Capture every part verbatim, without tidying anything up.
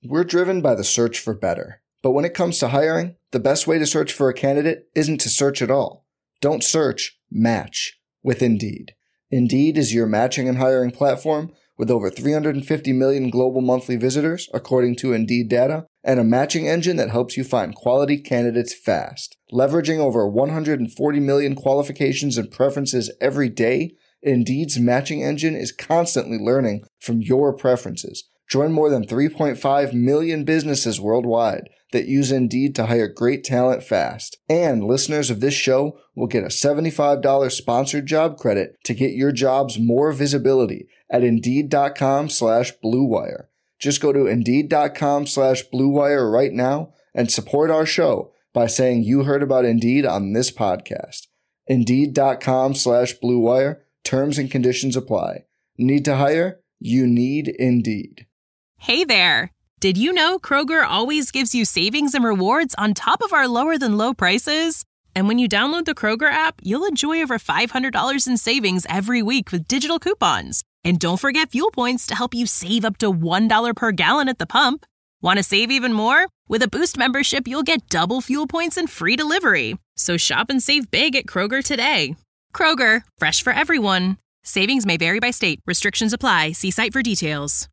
We're driven by the search for better. But when it comes to hiring, the best way to search for a candidate isn't to search at all. Don't search, match with Indeed. Indeed is your matching and hiring platform with over three hundred fifty million global monthly visitors, according to Indeed data, and a matching engine that helps you find quality candidates fast. Leveraging over one hundred forty million qualifications and preferences every day, Indeed's matching engine is constantly learning from your preferences. Join more than three point five million businesses worldwide that use Indeed to hire great talent fast. And listeners of this show will get a seventy-five dollars sponsored job credit to get your jobs more visibility at Indeed.com slash Blue Wire. Just go to Indeed.com slash Blue Wire right now and support our show by saying you heard about Indeed on this podcast. Indeed.com slash Blue Wire. Terms and conditions apply. Need to hire? You need Indeed. Hey there. Did you know Kroger always gives you savings and rewards on top of our lower than low prices? And when you download the Kroger app, you'll enjoy over five hundred dollars in savings every week with digital coupons. And don't forget fuel points to help you save up to one dollar per gallon at the pump. Want to save even more? With a Boost membership, you'll get double fuel points and free delivery. So shop and save big at Kroger today. Kroger, fresh for everyone. Savings may vary by state. Restrictions apply. See site for details.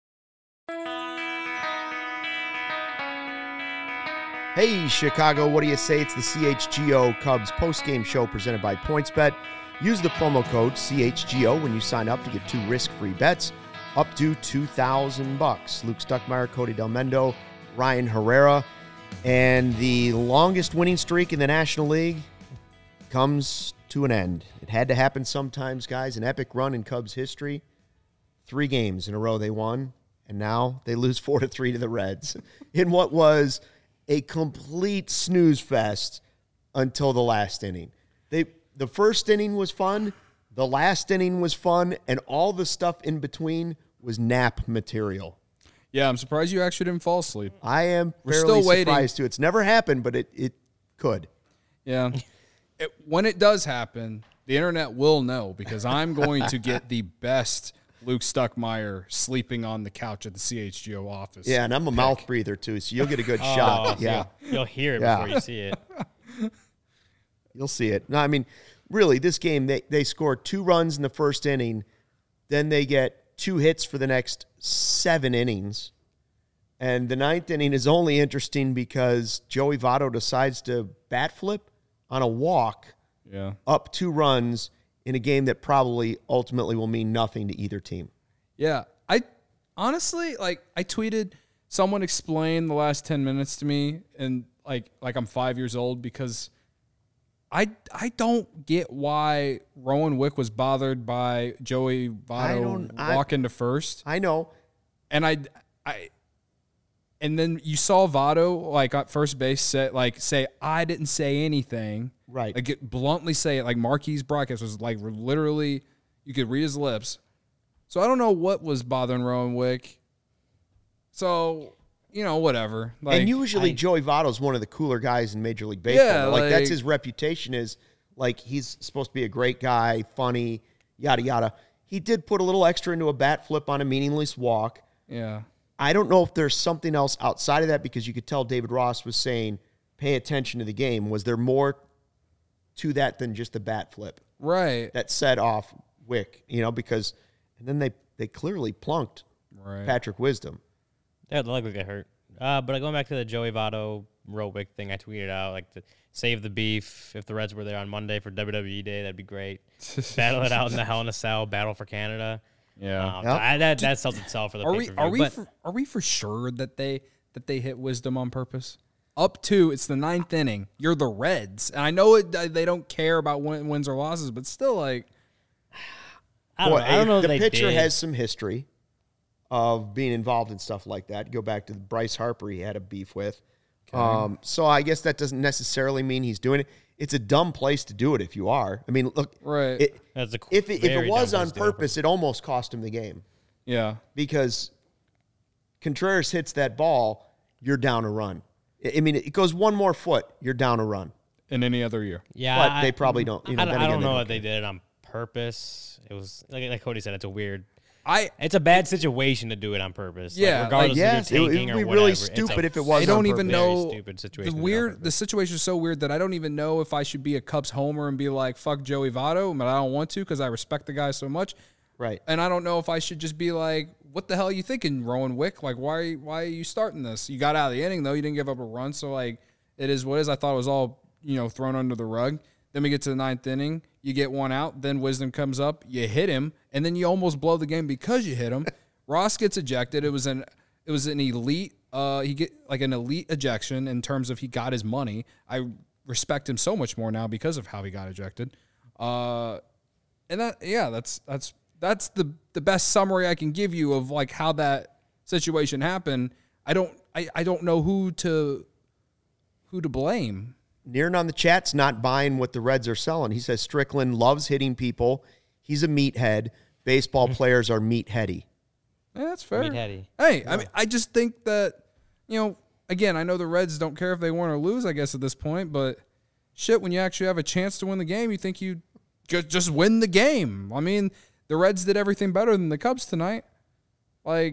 Hey, Chicago, what do you say? It's the C H G O Cubs postgame show presented by PointsBet. Use the promo code C H G O when you sign up to get two risk-free bets up to two thousand bucks. Luke Stuckmeyer, Cody Del Mendo, Ryan Herrera, and the longest winning streak in the National League comes to an end. It had to happen sometimes, guys. An epic run in Cubs history. Three games in a row they won, and now they lose four to three to the Reds in what was a complete snooze fest until the last inning. They the first inning was fun, the last inning was fun, and all the stuff in between was nap material. Yeah, I'm surprised you actually didn't fall asleep. I am We're fairly still waiting. surprised too. It's never happened, but it it could. Yeah. It, when it does happen, the internet will know because I'm going to get the best Luke Stuckmeyer sleeping on the couch at the C H G O office. Yeah, and I'm a pick. mouth breather too, so you'll get a good oh, shot. Yeah. You'll hear it yeah. before you see it. You'll see it. No, I mean, really, this game, they, they scored two runs in the first inning. Then they get two hits for the next seven innings. And the ninth inning is only interesting because Joey Votto decides to bat flip on a walk yeah. up two runs in a game that probably ultimately will mean nothing to either team. Yeah. I honestly, like, I tweeted, someone explained the last ten minutes to me, and, like, like I'm five years old because I, I don't get why Rowan Wick was bothered by Joey Votto walking to first. I know. And I, I, and then you saw Votto, like, at first base, say, like, say, I didn't say anything. Right. Like, it, bluntly say it. Like, Marquis broadcast was, like, literally, you could read his lips. So I don't know what was bothering Rowan Wick. So, you know, whatever. Like, and usually I, Joey Votto's one of the cooler guys in Major League Baseball. Yeah, like, like, that's his reputation is, like, he's supposed to be a great guy, funny, yada, yada. He did put a little extra into a bat flip on a meaningless walk. Yeah. I don't know if there's something else outside of that because you could tell David Ross was saying, pay attention to the game. Was there more to that than just the bat flip? Right. That set off Wick, you know, because and then they, they clearly plunked right. Patrick Wisdom. Yeah, the leg would get hurt. Uh, but going back to the Joey Votto, Rowan Wick thing I tweeted out, like, the, save the beef. If the Reds were there on Monday for W W E Day, that'd be great. Battle it out in the Hell in a Cell, Battle for Canada. Yeah, um, yep. I, that that sells itself for the are pay-per-view. we are we but, for, are we for sure that they that they hit Wisdom on purpose? Up to it's the ninth inning. You're the Reds, and I know it, they don't care about win, wins or losses, but still, like, I don't Boy, know. I don't know if the they pitcher did. has some history of being involved in stuff like that. Go back to Bryce Harper, he had a beef with. Okay. Um, so I guess that doesn't necessarily mean he's doing it. It's a dumb place to do it if you are. I mean, look, right? It, That's a if it, if very it was dumb on place to do it. purpose, it almost cost him the game Yeah, because Contreras hits that ball, you're down a run. I I mean, it goes one more foot, you're down a run. in any other year. Yeah, But I, they probably don't. You know, I, don't- then I again, don't they know don't if they care. did it on purpose. It was like, like Cody said, it's a weird. I It's a bad situation to do it on purpose. Yeah, like, regardless like, yes, if you're it would- tanking it would or be really whatever, it's stupid a if it was I don't on even purpose. very know stupid the situation to do on weird. purpose. The situation is so weird that I don't even know if I should be a Cubs homer and be like, "Fuck Joey Votto," but I don't want to because I respect the guy so much. Right. And I don't know if I should just be like, "What the hell are you thinking, Rowan Wick? Like, why why are you starting this? You got out of the inning though. You didn't give up a run, so like, it is what it is." I thought it was all you know thrown under the rug. Then we get to the ninth inning, you get one out. Then Wisdom comes up, you hit him, and then you almost blow the game because you hit him. Ross gets ejected. It was an it was an elite. Uh, he get like an elite ejection in terms of he got his money. I respect him so much more now because of how he got ejected. Uh, and that yeah, that's that's that's the the best summary I can give you of like how that situation happened. I don't I, I don't know who to who to blame. Nearin on the chat's not buying what the Reds are selling. He says Strickland loves hitting people. He's a meathead. Baseball players are meatheady. Yeah, that's fair. Meatheady. Hey, I mean, I just think that, you know, again, I know the Reds don't care if they win or lose, I guess, at this point, but shit, when you actually have a chance to win the game, you think you ju- just win the game. I mean, the Reds did everything better than the Cubs tonight. Like,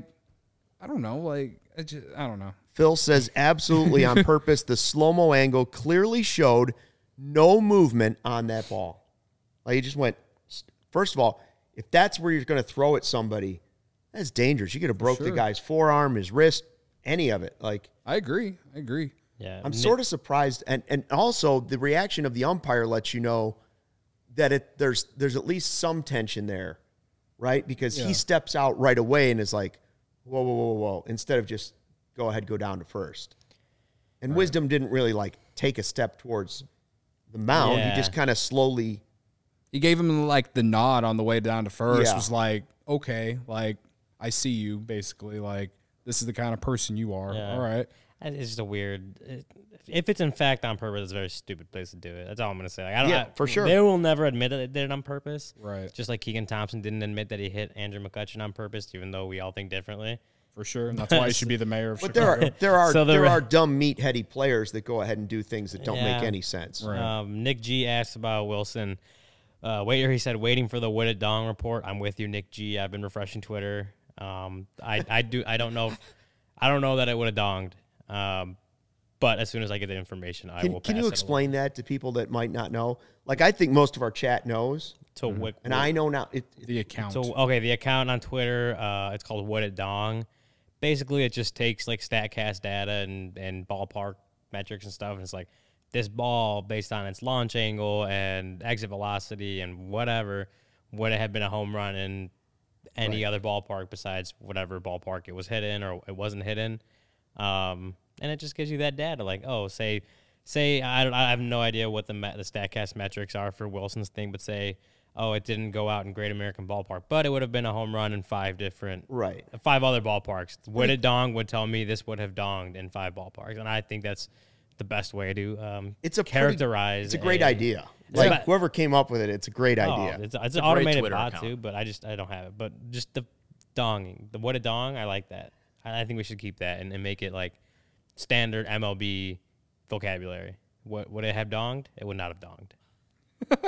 I don't know. Like, I, just, I don't know. Phil says absolutely on purpose. The slow-mo angle clearly showed no movement on that ball. Like, he just went, first of all, if that's where you're going to throw at somebody, that's dangerous. You could have broke Sure. the guy's forearm, his wrist, any of it. Like, I agree. I agree. Yeah, I'm Nick- sort of surprised, and and also the reaction of the umpire lets you know that it there's there's at least some tension there, right? Because Yeah. he steps out right away and is like, whoa, whoa, whoa, whoa, instead of just go ahead, go down to first. And Wisdom didn't really like take a step towards the mound. Yeah. He just kind of slowly. He gave him, like, the nod on the way down to first. Yeah. Was like, okay, like, I see you, basically. Like, this is the kind of person you are. Yeah. All right. It's just a weird. It, if it's in fact on purpose, it's a very stupid place to do it. That's all I'm gonna say. Like, I don't. Yeah, I- for sure. They will never admit that they did it on purpose. Right. Just like Keegan Thompson didn't admit that he hit Andrew McCutcheon on purpose, even though we all think differently. For sure. And that's why he should be the mayor of But there Chicago. are there are So the there re- are dumb meatheady players that go ahead and do things that don't make Yeah. any sense. Right. Um, Nick G asked about Wilson. Uh, waiter, he said, waiting for the Wooded Dong report. I'm with you, Nick G. I've been refreshing Twitter. Um, I, I do. I don't know. If, I don't know that it would have donged. Um, but as soon as I get the information, I Can, will. can pass you it explain that to people that might not know? Like, I think most of our chat knows, along to Wick, and I know now. It, it- The account. So okay, the account on Twitter, uh, it's called What It Dong. Basically, it just takes like Statcast data and and ballpark metrics and stuff, and it's like this ball based on its launch angle and exit velocity and whatever would it have been a home run in any other ballpark besides whatever ballpark it was hit in or it wasn't hit in. Um, and it just gives you that data, like oh, say say I don't I have no idea what the me- the Statcast metrics are for Wilson's thing, but say. Oh, it didn't go out in Great American Ballpark, but it would have been a home run in five different, Right. five other ballparks. Would it dong would tell me this would have donged in five ballparks, and I think that's the best way to um, it's a pretty- characterize. it's a great a- idea. It's Like about- whoever came up with it, it's a great Oh, idea. it's, it's an a great automated Twitter bot account. too, but I just I don't have it. But just the donging, the what a dong, I like that. I, I think we should keep that and, and make it like standard M L B vocabulary. What would it have donged? It would not have donged.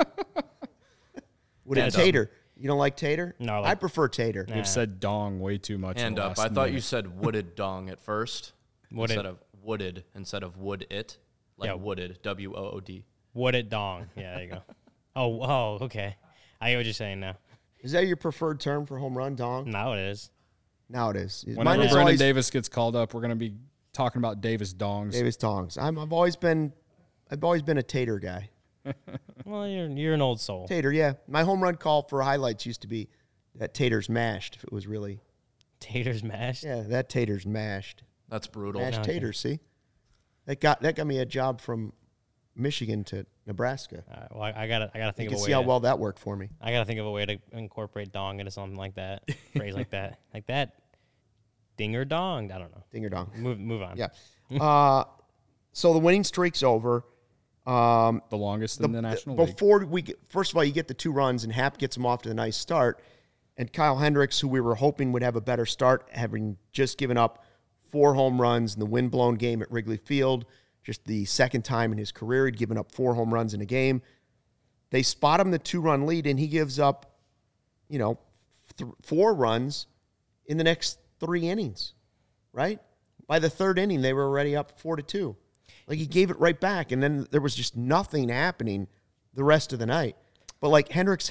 Would it Hand tater? You don't like tater? No, I I like- prefer tater. Nah. You've said dong way too much. in Hand the up. last I thought you minute. said wooded dong at first. Wooded. Instead of wooded, instead of wood it. Like Yeah. wooded, W O O D. Would it dong? Yeah, there you go. Oh, oh, okay. I get what you're saying now. Is that your preferred term for home run, dong? Now it is. Now it is. Mine Whenever is Brendan always Davis gets called up, we're going to be talking about Davis dongs. Davis tongs. I'm, I've always been, I've always been a tater guy. Well, you're you're an old soul. Tater, yeah. My home run call for highlights used to be that tater's mashed. If it was really, Taters mashed. yeah, that tater's mashed. That's brutal. Mashed Okay. taters. See, that got that got me a job from Michigan to Nebraska. All right, well, I, I gotta I gotta You think can of a see way. how to, well that worked for me. I gotta think of a way to incorporate dong into something like that. Phrase like that, like that. Ding or donged. I don't know. Ding or dong. Move move on. Yeah. uh, so the winning streak's over. Um, the longest the, in the National League. before we get, first of all, you get the two runs, and Happ gets them off to the nice start. And Kyle Hendricks, who we were hoping would have a better start, having just given up four home runs in the wind-blown game at Wrigley Field, just the second time in his career he'd given up four home runs in a game. They spot him the two-run lead, and he gives up, you know, th- four runs in the next three innings, right? By the third inning, they were already up four to two. Like, he gave it right back, and then there was just nothing happening the rest of the night. But, like, Hendricks,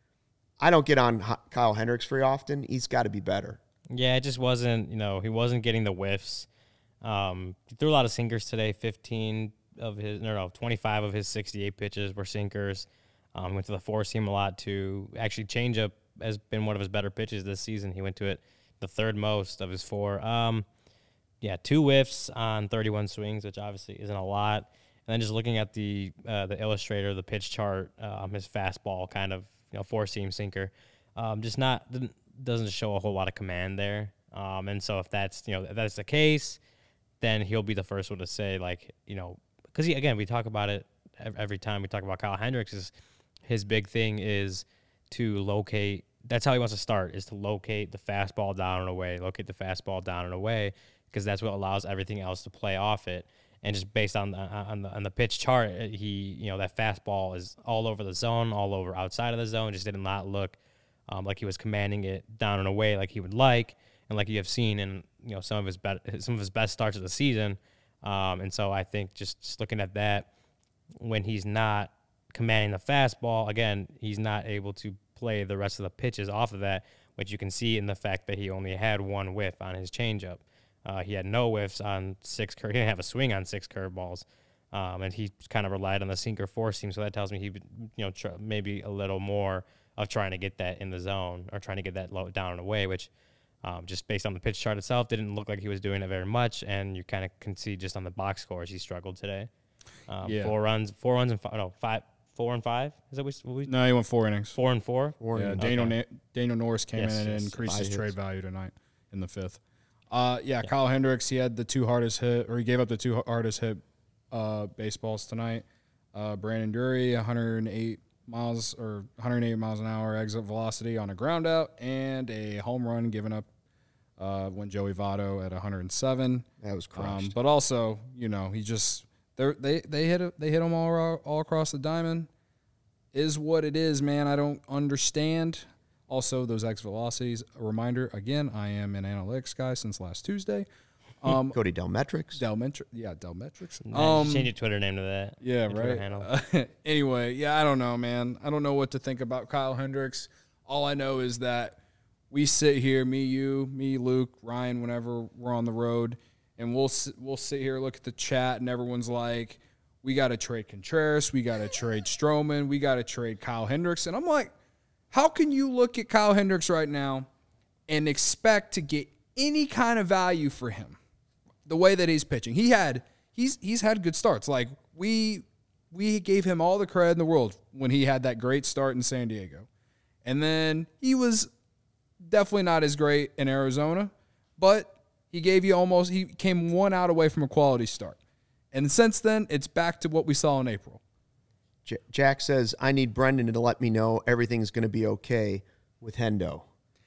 I don't get on Kyle Hendricks very often. He's got to be better. Yeah, it just wasn't, you know, he wasn't getting the whiffs. Um, he threw a lot of sinkers today, fifteen of his, no, no, twenty-five of his sixty-eight pitches were sinkers. Um, went to the four seam a lot, too. Actually, changeup has been one of his better pitches this season. He went to it the third most of his four. Um, yeah, two whiffs on thirty-one swings, which obviously isn't a lot. And then just looking at the uh, the illustrator, the pitch chart, um, his fastball kind of, you know, four seam sinker, um, just not doesn't show a whole lot of command there. Um, and so if that's, you know, if that's the case, then he'll be the first one to say, like, you know, because again, we talk about it every time we talk about Kyle Hendricks. Is his big thing is to locate. That's how he wants to start, is to locate the fastball down and away, locate the fastball down and away, because that's what allows everything else to play off it. And just based on the, on the on the pitch chart, he, you know, that fastball is all over the zone, all over outside of the zone. Just did not look um, like he was commanding it down and away like he would like, and like you have seen in, you know, some of his be- some of his best starts of the season. Um, and so I think just, just looking at that, when he's not commanding the fastball, again, he's not able to play the rest of the pitches off of that, which you can see in the fact that he only had one whiff on his changeup. Uh, he had no whiffs on six curve. He didn't have a swing on six curveballs, um, and he kind of relied on the sinker four seam. So that tells me he, would, you know, tr- maybe a little more of trying to get that in the zone or trying to get that low down and away, which um, just based on the pitch chart itself didn't look like he was doing it very much. And you kind of can see just on the box scores he struggled today. Um, Yeah. Four runs, four runs and five, no five, four and five. Is that what we? What we No, he went four innings. Four and four. Four Yeah, innings. Daniel Okay. Na- Daniel Norris came Yes, in and yes, increased five his trade hits. value tonight in the fifth. Uh, yeah, Kyle Hendricks, he had the two hardest hit, or he gave up the two hardest hit uh, baseballs tonight. Uh, Brandon Drury, one hundred eight miles or one hundred eight miles an hour exit velocity on a ground out, and a home run given up uh, when Joey Votto at one hundred seven. That was crushed. Um, but also, you know, he just they they they hit it- they hit him all all across the diamond. Is what it is, man. I don't understand. Also, those X velocities. A reminder again. I am an analytics guy since last Tuesday. Um, Cody Delmetrics. Delmetri- yeah, Delmetrics. Nah, Um, just change your Twitter name to that. yeah, Your Twitter right. handle. Uh, anyway, yeah, I don't know, man. I don't know what to think about Kyle Hendricks. All I know is that we sit here, me, you, me, Luke, Ryan, whenever we're on the road, and we'll s- we'll sit here, look at the chat, and everyone's like, we got to trade Contreras, we got to trade Stroman, we got to trade Kyle Hendricks. And I'm like, how can you look at Kyle Hendricks right now and expect to get any kind of value for him? The way that he's pitching, he had he's he's had good starts. Like we we gave him all the credit in the world when he had that great start in San Diego, and then he was definitely not as great in Arizona, but he gave you almost he came one out away from a quality start, and since then it's back to what we saw in April. J- Jack says, I need Brendan to let me know everything's going to be okay with Hendo.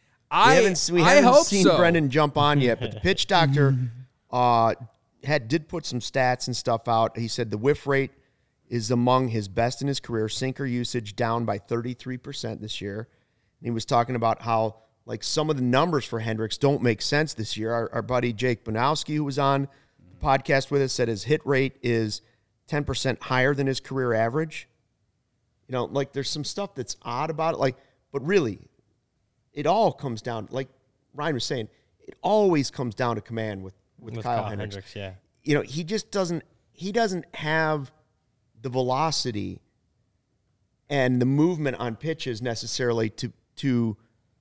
I we haven't, we I haven't hope seen so. Brendan jump on yet, but the pitch doctor uh, had did put some stats and stuff out. He said the whiff rate is among his best in his career. Sinker usage down by thirty-three percent this year. And he was talking about how like some of the numbers for Hendricks don't make sense this year. Our, our buddy Jake Banowski, who was on the podcast with us, said his hit rate is ten percent higher than his career average. You know, like there's some stuff that's odd about it. Like, but really, it all comes down, like Ryan was saying, it always comes down to command with, with, With Kyle, Kyle Hendricks. Hendricks, yeah. You know, he just doesn't he doesn't have the velocity and the movement on pitches necessarily to to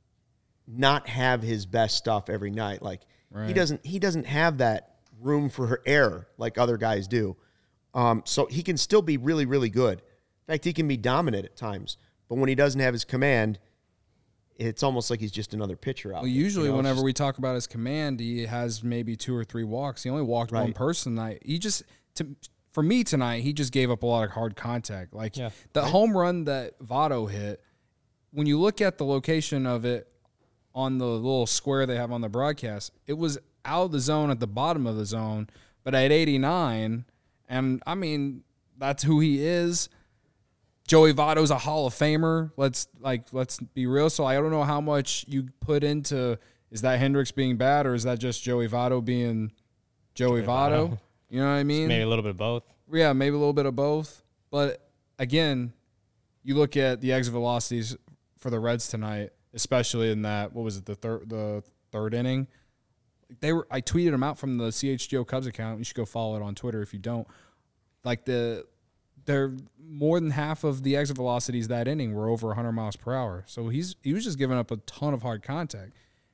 not have his best stuff every night. Like he Right. doesn't he doesn't have that room for error like other guys do. Um, so he can still be really, really good. In fact, he can be dominant at times. But when he doesn't have his command, it's almost like he's just another pitcher out Well, there, usually you know? It's whenever just- we talk about his command, he has maybe two or three walks. He only walked one Right. person tonight. He just to for me tonight, he just gave up a lot of hard contact. Like Yeah. the home run that Votto hit, when you look at the location of it on the little square they have on the broadcast, it was out of the zone at the bottom of the zone, but at eighty-nine, and I mean, that's who he is. Joey Votto's a Hall of Famer. Let's like let's be real. So I don't know how much you put into is that Hendricks being bad or is that just Joey Votto being Joey, Joey Votto? Votto? You know what I mean? Maybe a little bit of both. Yeah, maybe a little bit of both. But again, you look at the exit velocities for the Reds tonight, especially in that what was it the third the third inning. They were I tweeted them out from the C H G O Cubs account. You should go follow it on Twitter if you don't. Like the they're more than half of the exit velocities that inning were over one hundred miles per hour. So he's he was just giving up a ton of hard contact.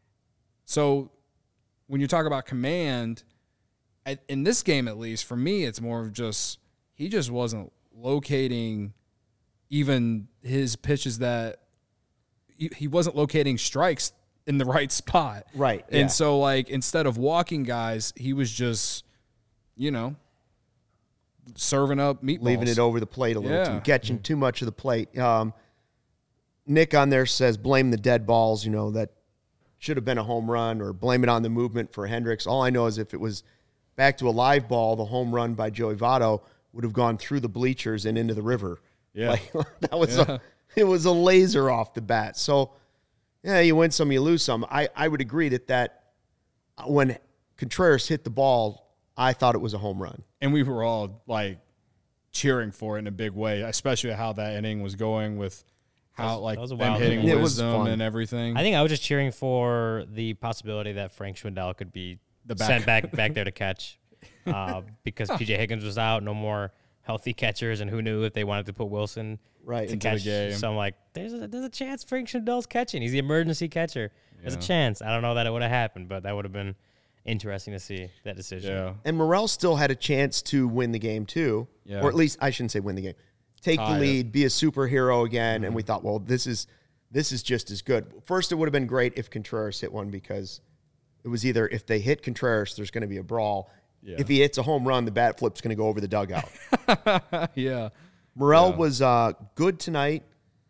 So when you talk about command, at, in this game at least, for me, it's more of just he just wasn't locating even his pitches that he, he wasn't locating strikes in the right spot. Right. And yeah. so, like, instead of walking guys, he was just, you know, serving up meatballs. Leaving it over the plate a little Yeah. too, catching too much of the plate. Um, Nick on there says, blame the dead balls, you know, that should have been a home run, or blame it on the movement for Hendricks. All I know is if it was back to a live ball, the home run by Joey Votto would have gone through the bleachers and into the river. Yeah. Like, that was Yeah. a, it was a laser off the bat. So, yeah, you win some, you lose some. I, I would agree that that when Contreras hit the ball, I thought it was a home run. And we were all, like, cheering for it in a big way, especially how that inning was going with how, That was- like, that was a them wild hitting inning. It was wisdom fun. and everything. I think I was just cheering for the possibility that Frank Schwindel could be The back- sent back back there to catch, uh, because P J Higgins was out, no more healthy catchers, and who knew if they wanted to put Wilson Right. to Into the catch. game. So I'm like, there's a, there's a chance Frank Schwindel's catching. He's the emergency catcher. There's a Yeah. chance. I don't know that it would have happened, but that would have been interesting to see that decision. yeah. And Morel still had a chance to win the game too, Yeah. or at least I shouldn't say win the game, take Tie the it. lead, be a superhero again. And we thought, well, this is this is just as good. First, it would have been great if Contreras hit one, because it was either if they hit Contreras, there's going to be a brawl. Yeah. If he hits a home run, the bat flip's going to go over the dugout. yeah. Morel Yeah. was uh, good tonight.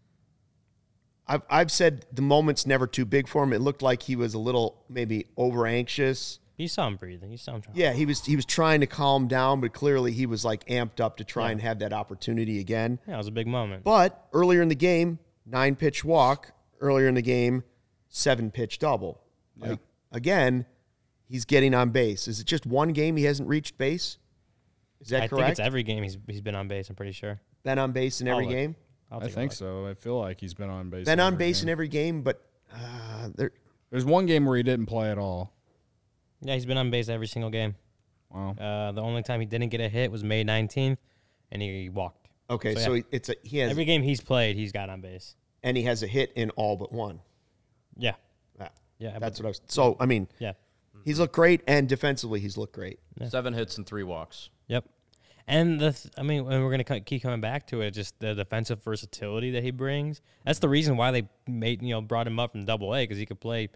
I've I've said the moment's never too big for him. It looked like he was a little maybe over anxious. You saw him breathing. You saw him trying. Yeah, he was he was trying to calm down, but clearly he was like amped up to try and have that opportunity again. Yeah, it was a big moment. But earlier in the game, nine pitch walk. Earlier in the game, seven pitch double. Like, again, he's getting on base. Is it just one game he hasn't reached base? Is that I correct? think it's every game he's he's been on base. I'm pretty sure. Been on base in every I'll look. game. I'll I take a think look. so. I feel like he's been on base. Been in on every base game. in every game, but uh, there. There's one game where he didn't play at all. Yeah, he's been on base every single game. Wow. Uh, the only time he didn't get a hit was May nineteenth, and he walked. Okay, So, so, yeah. he, it's a he has Every game he's played, he's got on base. and he has a hit in all but one. Yeah, Ah, yeah, that's what I was. So I mean, yeah, he's looked great, and defensively he's looked great. Seven hits and three walks. yep. And the, th- I mean, and we're gonna co- keep coming back to it. Just the defensive versatility that he brings. That's the reason why they made you know brought him up from Double A, because he could play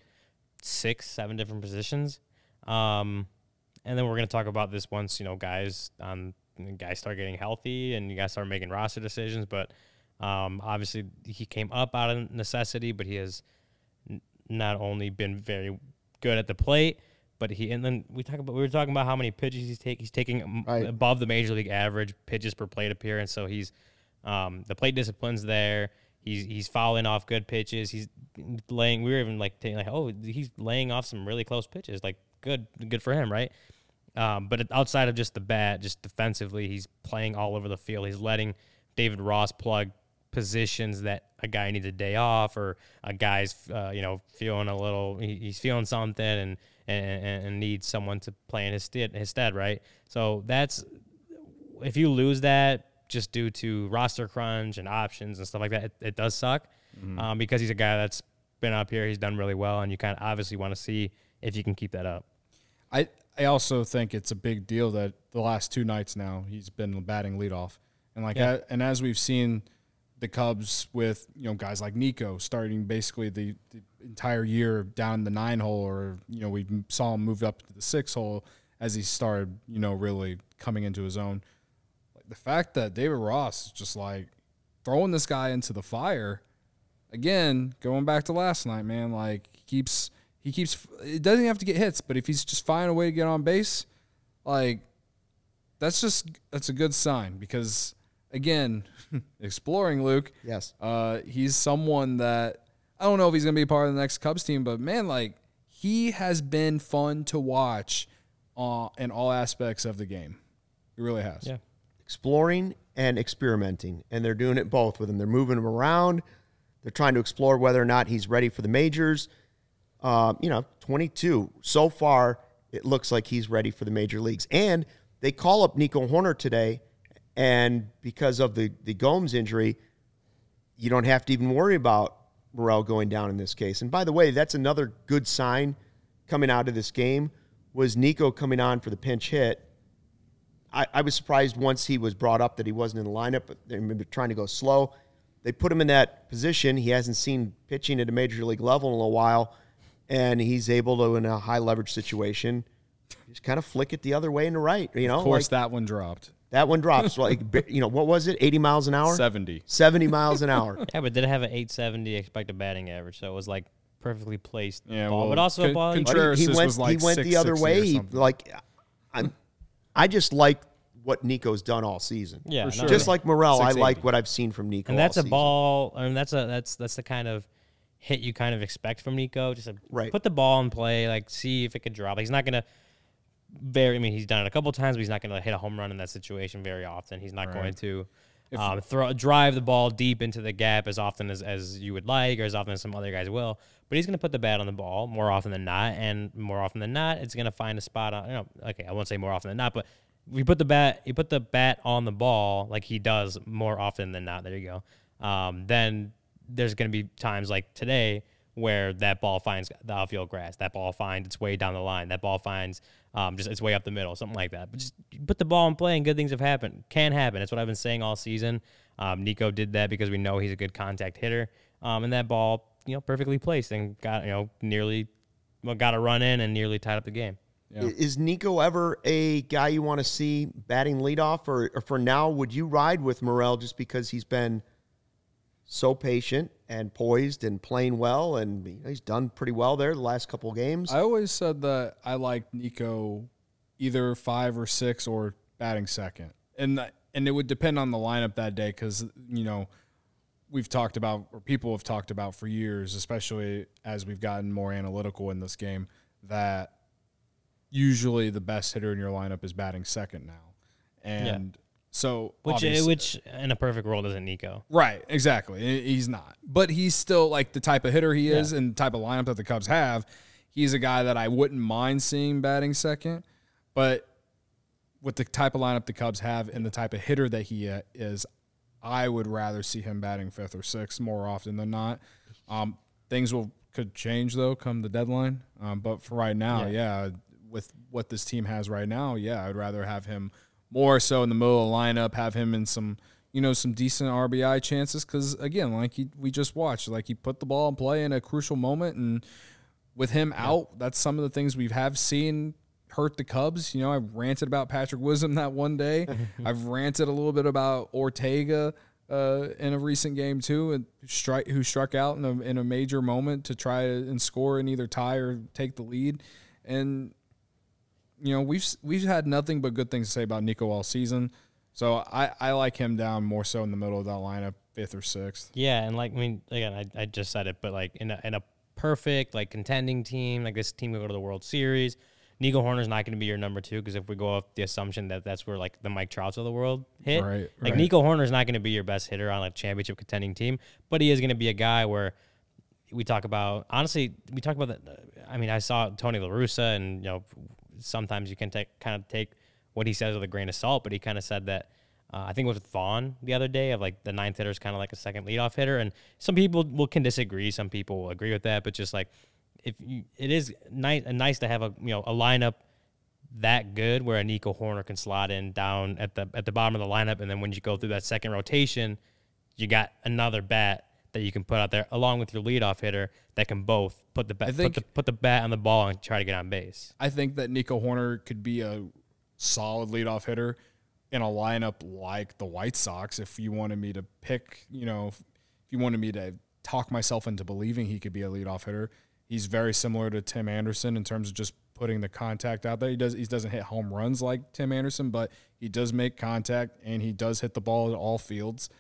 six, seven different positions. Um, and then we're gonna talk about this once you know guys on guys start getting healthy and you guys start making roster decisions. But um, obviously he came up out of necessity, but he has n- not only been very good at the plate. But he and then we talk about we were talking about how many pitches he's taking. He's taking m- Right. above the major league average pitches per plate appearance. So he's um, the plate discipline's there. He's he's fouling off good pitches. He's laying. We were even like taking like oh he's laying off some really close pitches. Like good good for him, right? Um, but outside of just the bat, just defensively, he's playing all over the field. He's letting David Ross plug positions that a guy needs a day off, or a guy's uh, you know feeling a little he, he's feeling something and, and and needs someone to play in his stead, his stead, right? So that's if you lose that just due to roster crunch and options and stuff like that, it, it does suck Mm-hmm. um, because he's a guy that's been up here, he's done really well, and you kind of obviously want to see if you can keep that up. I I also think it's a big deal that the last two nights now he's been batting leadoff, and like Yeah. a- and as we've seen the Cubs with you know guys like Nico starting basically the, the entire year down the nine hole, or you know we saw him move up to the six hole as he started you know really coming into his own. Like the fact that David Ross is just like throwing this guy into the fire again, going back to last night, man. Like he keeps. He keeps. It doesn't have to get hits, but if he's just finding a way to get on base, like that's just that's a good sign, because again, exploring Luke. Yes. Uh, he's someone that I don't know if he's going to be part of the next Cubs team, but man, like he has been fun to watch uh, in all aspects of the game. He really has. Yeah. Exploring and experimenting, and they're doing it both with him. They're moving him around. They're trying to explore whether or not he's ready for the majors. Um, you know, twenty-two. So far, it looks like he's ready for the major leagues. And they call up Nico Hoerner today, and because of the, the Gomes injury, you don't have to even worry about Morel going down in this case. And by the way, that's another good sign coming out of this game was Nico coming on for the pinch hit. I, I was surprised once he was brought up that he wasn't in the lineup, but they were trying to go slow. They put him in that position. He hasn't seen pitching at a major league level in a little while, and he's able to, in a high leverage situation, just kind of flick it the other way and the right. You know, Of course, like, that one dropped. that one drops. Like, you know, what was it? eighty miles an hour? seventy. seventy miles an hour. Yeah, but did it have an eight seventy expected batting average? So it was like perfectly placed Yeah, ball, well, but also Con- a ball. Con- But Contreras he, he went, was like he went the other six sixty or way. He, something. like, I'm, I just like what Nico's done all season. yeah, for no, sure. Just like Morel, I six eighty. like what I've seen from Nico. and that's all a season. ball. I mean, that's a that's that's the kind of hit you kind of expect from Nico. Just a, Right. put the ball in play, like see if it could drop. Like, he's not gonna very. I mean, he's done it a couple times, but he's not gonna hit a home run in that situation very often. He's not Right. going to um, throw drive the ball deep into the gap as often as, as you would like, or as often as some other guys will. But he's gonna put the bat on the ball more often than not, and more often than not, it's gonna find a spot on. You know, okay, I won't say more often than not, but if you put the bat, you put the bat on the ball like he does more often than not. There you go. Um, then there's going to be times like today where that ball finds the outfield grass. That ball finds its way down the line. That ball finds um, just its way up the middle, something like that. But just put the ball in play, and good things have happened. Can happen. That's what I've been saying all season. Um, Nico did that because we know he's a good contact hitter, um, and that ball, you know, perfectly placed and got you know nearly well, got a run in and nearly tied up the game. Yeah. Is Nico ever a guy you want to see batting leadoff, or, or for now, would you ride with Morel just because he's been so patient and poised and playing well, and you know, he's done pretty well there the last couple of games? I always said that I liked Nico either five or six or batting second. And that, and it would depend on the lineup that day because, you know, we've talked about, or people have talked about for years, especially as we've gotten more analytical in this game, that usually the best hitter in your lineup is batting second now. And Yeah. so Which, obviously- which in a perfect world isn't Nico. Right, exactly. He- He's not. But he's still like the type of hitter he is and the type of lineup that the Cubs have. He's a guy that I wouldn't mind seeing batting second. But with the type of lineup the Cubs have and the type of hitter that he uh, is, I would rather see him batting fifth or sixth more often than not. Um, things will could change, though, come the deadline. Um, but for right now, yeah. yeah, with what this team has right now, yeah, I'd rather have him more so in the middle of the lineup, have him in some, you know, some decent R B I chances. Because, again, like he, we just watched, like he put the ball in play in a crucial moment. And with him yeah. out, that's some of the things we have seen hurt the Cubs. You know, I ranted about Patrick Wisdom that one day. I've ranted a little bit about Ortega uh, in a recent game too, and strike who struck out in a in a major moment to try and score and either tie or take the lead. And you know, we've we've had nothing but good things to say about Nico all season. So I, I like him down more so in the middle of that lineup, fifth or sixth. Yeah, and like I mean, again, I, I just said it, but like in a in a perfect like contending team, like this team will go to the World Series. Nico Hoerner's not going to be your number two because if we go off the assumption that that's where like the Mike Trouts of the world hit, right, like right. Nico Hoerner's not going to be your best hitter on a championship contending team, but he is going to be a guy where we talk about. Honestly, we talk about that. I mean, I saw Tony La Russa, and you know, sometimes you can take kind of take what he says with a grain of salt, but he kind of said that. Uh, I think it was with Vaughn the other day of like the ninth hitter is kind of like a second leadoff hitter, and some people will can disagree, some people will agree with that, but just like if you, it is nice nice to have a you know a lineup that good where a Nico Hoerner can slot in down at the at the bottom of the lineup, and then when you go through that second rotation, you got another bat that you can put out there along with your leadoff hitter that can both put the bat think- put the put the bat on the ball and try to get on base. I think that Nico Hoerner could be a solid leadoff hitter in a lineup like the White Sox. If you wanted me to pick, you know, if you wanted me to talk myself into believing he could be a leadoff hitter, he's very similar to Tim Anderson in terms of just putting the contact out there. He does he doesn't hit home runs like Tim Anderson, but he does make contact and he does hit the ball at all fields.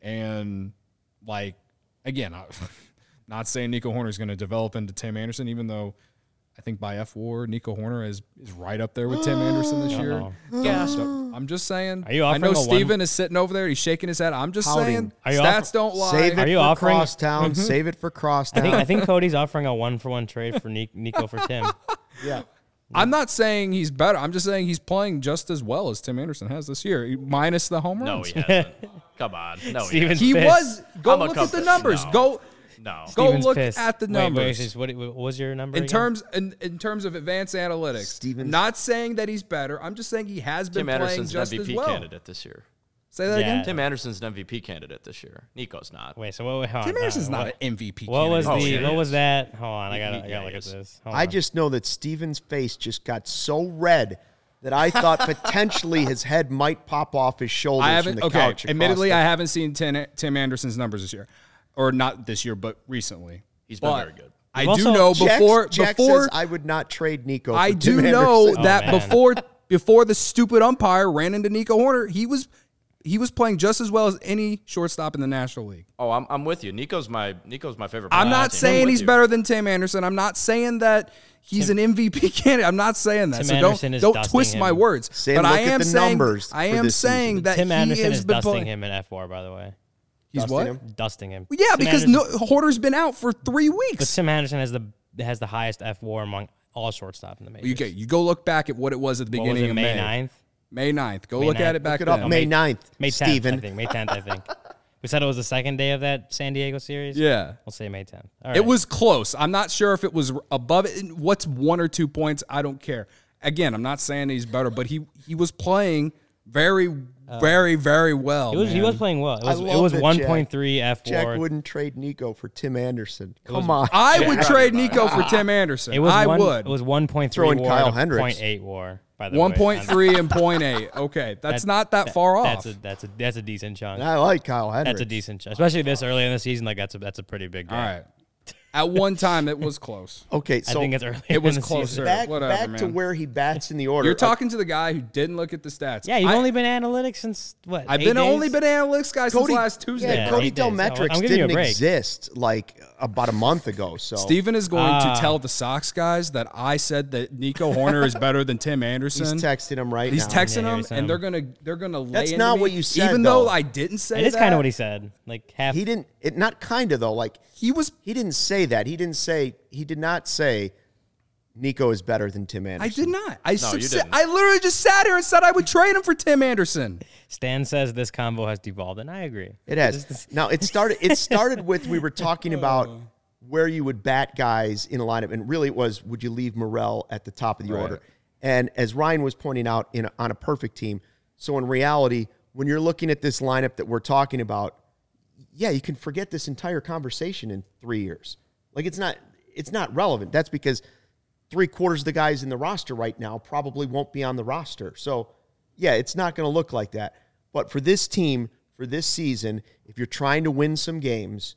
And like again, I'm not saying Nico Hoerner is going to develop into Tim Anderson, even though I think by F W A R, Nico Hoerner is is right up there with Tim Anderson this year. Uh-oh. Yeah, so I'm just saying. Are you I know offering a one- Steven is sitting over there. He's shaking his head. I'm just Pouting. saying. Are you Stats offer- don't lie. Save it Are you for offering- Crosstown. Save it for Crosstown. I think I think Cody's offering a one for one trade for Ni- Nico for Tim. yeah. I'm not saying he's better. I'm just saying he's playing just as well as Tim Anderson has this year, minus the home No, runs. he hasn't. Come on. No, he Steven's hasn't. He pissed. was. Go I'm a look at the Cubs- numbers. no. Go No. go Steven's look pissed. at the Wait, numbers. wait, what, what was your number in again? terms in, in terms of advanced analytics, Steven's- not saying that he's better. I'm just saying he has been Tim playing Anderson's an just M V P as well. candidate this year. Say that Yeah. again. Tim Anderson's an M V P candidate this year. Nico's not. Wait, so what? Hold Tim on, Anderson's uh, not what, an M V P. What was the? Oh, yeah, what he was is. that? Hold on, I He- gotta, he- I yeah, gotta he look at is. this. Hold I on. just know that Steven's face just got so red that I thought potentially his head might pop off his shoulders I from haven't. the Okay, couch. admittedly, across I the- haven't seen Tim, Tim Anderson's numbers this year, or not this year, but recently. He's been But very good. I You've do also- know Jack- before Jack before says I would not trade Nico. I for do Tim know Anderson. that Oh, man. before before the stupid umpire ran into Nico Hoerner, he was he was playing just as well as any shortstop in the National League. Oh, I'm, I'm with you. Nico's my Nico's my favorite. I'm player on not the team. saying I'm with he's you. better than Tim Anderson. I'm not saying that he's an M V P candidate. I'm not saying that. Tim so Anderson don't is don't dusting twist him. my words. Say, but look I at am the saying numbers I for am this saying season. that Tim he Anderson has is been dusting playing. him in F W A R, by the way. He's Dusting what? him? Dusting him. Yeah, Tim because Anderson- no, Hoerner's been out for three But weeks. Tim Anderson has the has the highest F W A R among all shortstop in the majors. Okay, you go look back at what it was at the What was beginning it, of May May. ninth? May ninth. Go May look at ninth. it back Look it up, then. May ninth, May tenth, Steven. I think. May tenth, I think. We said it was the second day of that San Diego series? Yeah. We'll say May tenth. All It right. was close. I'm not sure if it was above it. What's one or two points? I don't care. Again, I'm not saying he's better, but he he was playing very, very, very well. He was, he man. was playing well. It I was, it love was that one point three Jack, F W A R. Jack wouldn't trade Nico for Tim Anderson. Come was- on. I would trade Nico for Tim Anderson. It was I one, would. It was one point three Throw in W A Kyle R to Hendricks. point eight W A R, by the way. one point three and point eight. Okay, that's That- not that, far off. That's a that's a that's a decent chunk. I like Kyle Hendricks. That's a decent chunk, especially this early in the season. Like that's a that's a pretty big. All gap. right. At one time, it was close. Okay, I so think it's early. It was in the closer. season. back, Whatever, back to man. where he bats in the order. You're talking to the guy who didn't look at the stats. Yeah, you've I, only been analytics since what? I've eight been days? only been analytics guy since last Tuesday. Yeah, Yeah, Cody eight days. Delmetrics I'm giving you a didn't break. exist like about a month ago. So Steven is going Ah. to tell the Sox guys that I said that Nico Hoerner is better than Tim Anderson. he's texting him right He's now. texting Yeah, them, he sent and him. they're gonna they're gonna lay That's into not me, what you said, even though though. I didn't say It is that. kind of what he said. Like half. He didn't. It not kind of though. Like he was. he didn't say that. He didn't say. He did not say Nico is better than Tim Anderson. I did not. I No, s- you sa- didn't. I literally just sat here and said I would trade him for Tim Anderson. Stan says this combo has devolved, and I agree. It has. Now it started. It started with we were talking about where you would bat guys in a lineup, and really it was would you leave Morel at the top of the Right. order? And as Ryan was pointing out, in a, on a perfect team. So in reality, when you're looking at this lineup that we're talking about, yeah, you can forget this entire conversation in three years. Like it's not. It's not relevant. That's because three quarters of the guys in the roster right now probably won't be on the roster. So, yeah, it's not going to look like that. But for this team, for this season, if you're trying to win some games,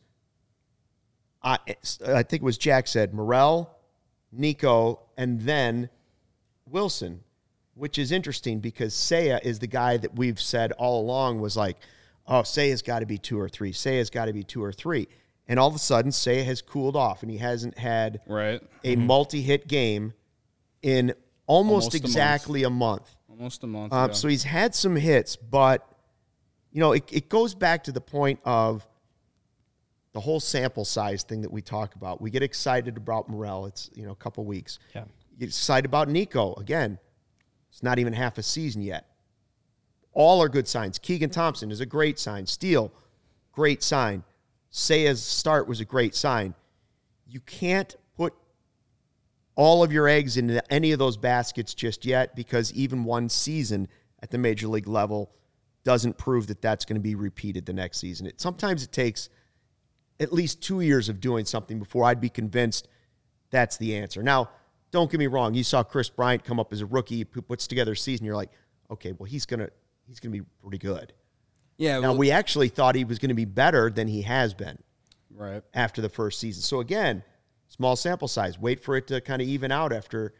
I, I think it was Jack said, Morel, Nico, and then Wilson, which is interesting because Seiya is the guy that we've said all along was like, oh, Seiya's got to be two or three. Seiya's got to be two or three. And all of a sudden, Seiya has cooled off, and he hasn't had Right. a multi-hit game in almost, Almost a exactly a month. Almost a month. Um, yeah. So he's had some hits, but, you know, it, it goes back to the point of the whole sample size thing that we talk about. We get excited about Morel. It's, you know, a couple weeks. Yeah. You get excited about Nico. Again, it's not even half a season yet. All are good signs. Keegan Thompson is a great sign. Steele, great sign. Seiya's start was a great sign. You can't put all of your eggs into any of those baskets just yet because even one season at the major league level doesn't prove that that's going to be repeated the next season. It, sometimes it takes at least two years of doing something before I'd be convinced that's the answer. Now, don't get me wrong. You saw Chris Bryant come up as a rookie who puts together a season. You're like, okay, well, he's going to he's going to be pretty good. yeah. Now, well, we actually thought he was going to be better than he has been right. after the first season. So, again, small sample size. Wait for it to kind of even out after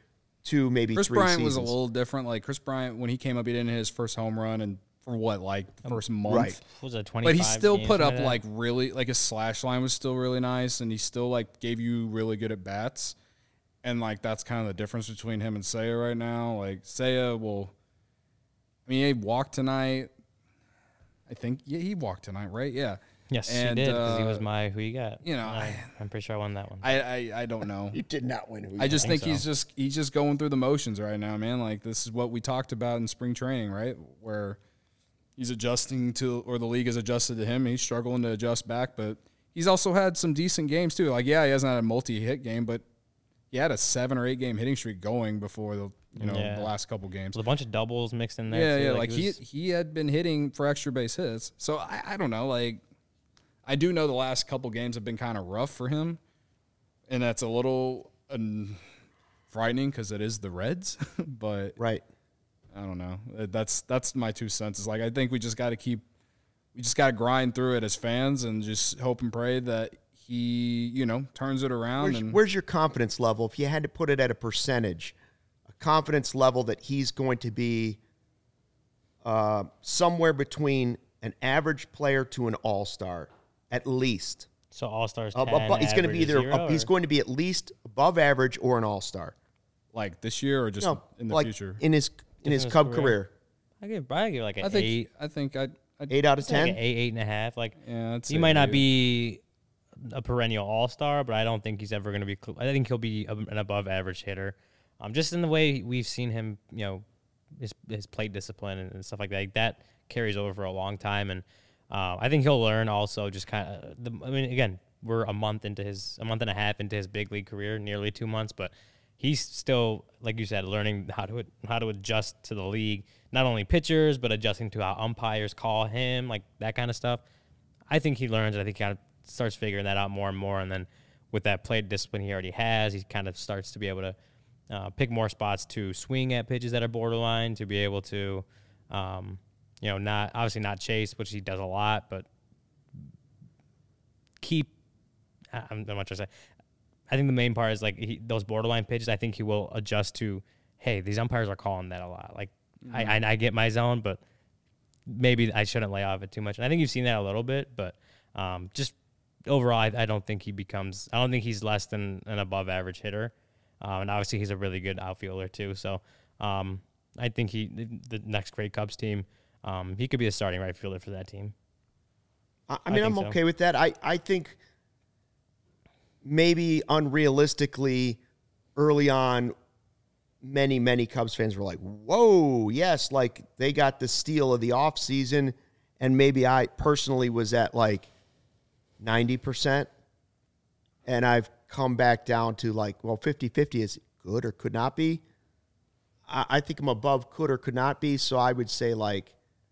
two, maybe Chris three Bryant seasons. was a little different. Like Chris Bryant, when he came up, he didn't hit his first home run, and for what, like the first month, Right. Was it twenty-five? but he still games, put up something like that? really, like his slash line was still really nice, and he still like gave you really good at bats, and like that's kind of the difference between him and Seiya right now. Like Seiya will, I mean, he walked tonight. I think yeah, he walked tonight, right? Yeah. Yes, And, he did because he was uh, my who you got. you know, And I, I- I'm pretty sure I won that one. I I, I don't know. You did not win. Who I just think think, he's so. just he's just going through the motions right now, man. Like this is what we talked about in spring training, right? Where he's adjusting to, or the league has adjusted to him. He's struggling to adjust back, but he's also had some decent games too. Like yeah, he hasn't had a multi-hit game, but he had a seven or eight game hitting streak going before the you know Yeah. the last couple games. There's a bunch of doubles mixed in there. Yeah, too. yeah. Like, Like, it he was- he had been hitting for extra base hits. So I, I don't know. Like I do know the last couple games have been kind of rough for him, and that's a little um, frightening because it is the Reds. But Right. I don't know. Uh, That's that's my two cents. Is like I think we just got to keep, we just got to grind through it as fans and just hope and pray that he you know turns it around. Where's, and where's your confidence level? If you had to put it at a percentage, a confidence level that he's going to be uh, somewhere between an average player to an all-star, at least. so all stars. Uh, abo- he's going to be either uh, he's going to be at least above average or an all-star. like this year or just No, in the like future. in his in his his Cub career. career. I give I give like an I think eight, I think I I Eight out of It's like ten. an eight, eight and a half. Like yeah. I'd he say might not eight. be a perennial all star, but I don't think he's ever going to be. cl- I think he'll be a- an above average hitter. Um, just in the way we've seen him, you know, his his plate discipline and, and stuff like that. Like, that carries over for a long time, and uh, I think he'll learn also. Just kind of, the, I mean, again, we're a month into his, a month and a half into his big league career, nearly two months, but he's still, like you said, learning how to how to adjust to the league. Not only pitchers, but adjusting to how umpires call him, like that kind of stuff. I think he learns, and I think he kind of starts figuring that out more and more. And then with that plate discipline he already has, he kind of starts to be able to uh, pick more spots to swing at pitches that are borderline, to be able to, um, you know, not obviously not chase, which he does a lot, but keep. I- I'm not trying to say. I think the main part is like he, those borderline pitches. I think he will adjust to. Hey, these umpires are calling that a lot. Like I, I, I get my zone, but maybe I shouldn't lay off it too much. And I think you've seen that a little bit, but um, just overall, I, I don't think he becomes. I don't think he's less than an above average hitter. Um, and obviously, he's a really good outfielder too. So um, I think he the, the next great Cubs team, um, he could be a starting right fielder for that team. I, I I mean, think I'm so. okay with that. I, I think maybe unrealistically early on, many, many Cubs fans were like, whoa, yes, like they got the steal of the offseason. And maybe I personally was at like ninety percent. And I've come back down to like, well, fifty-fifty is good or could not be. I, I think I'm above could or could not be. So I would say like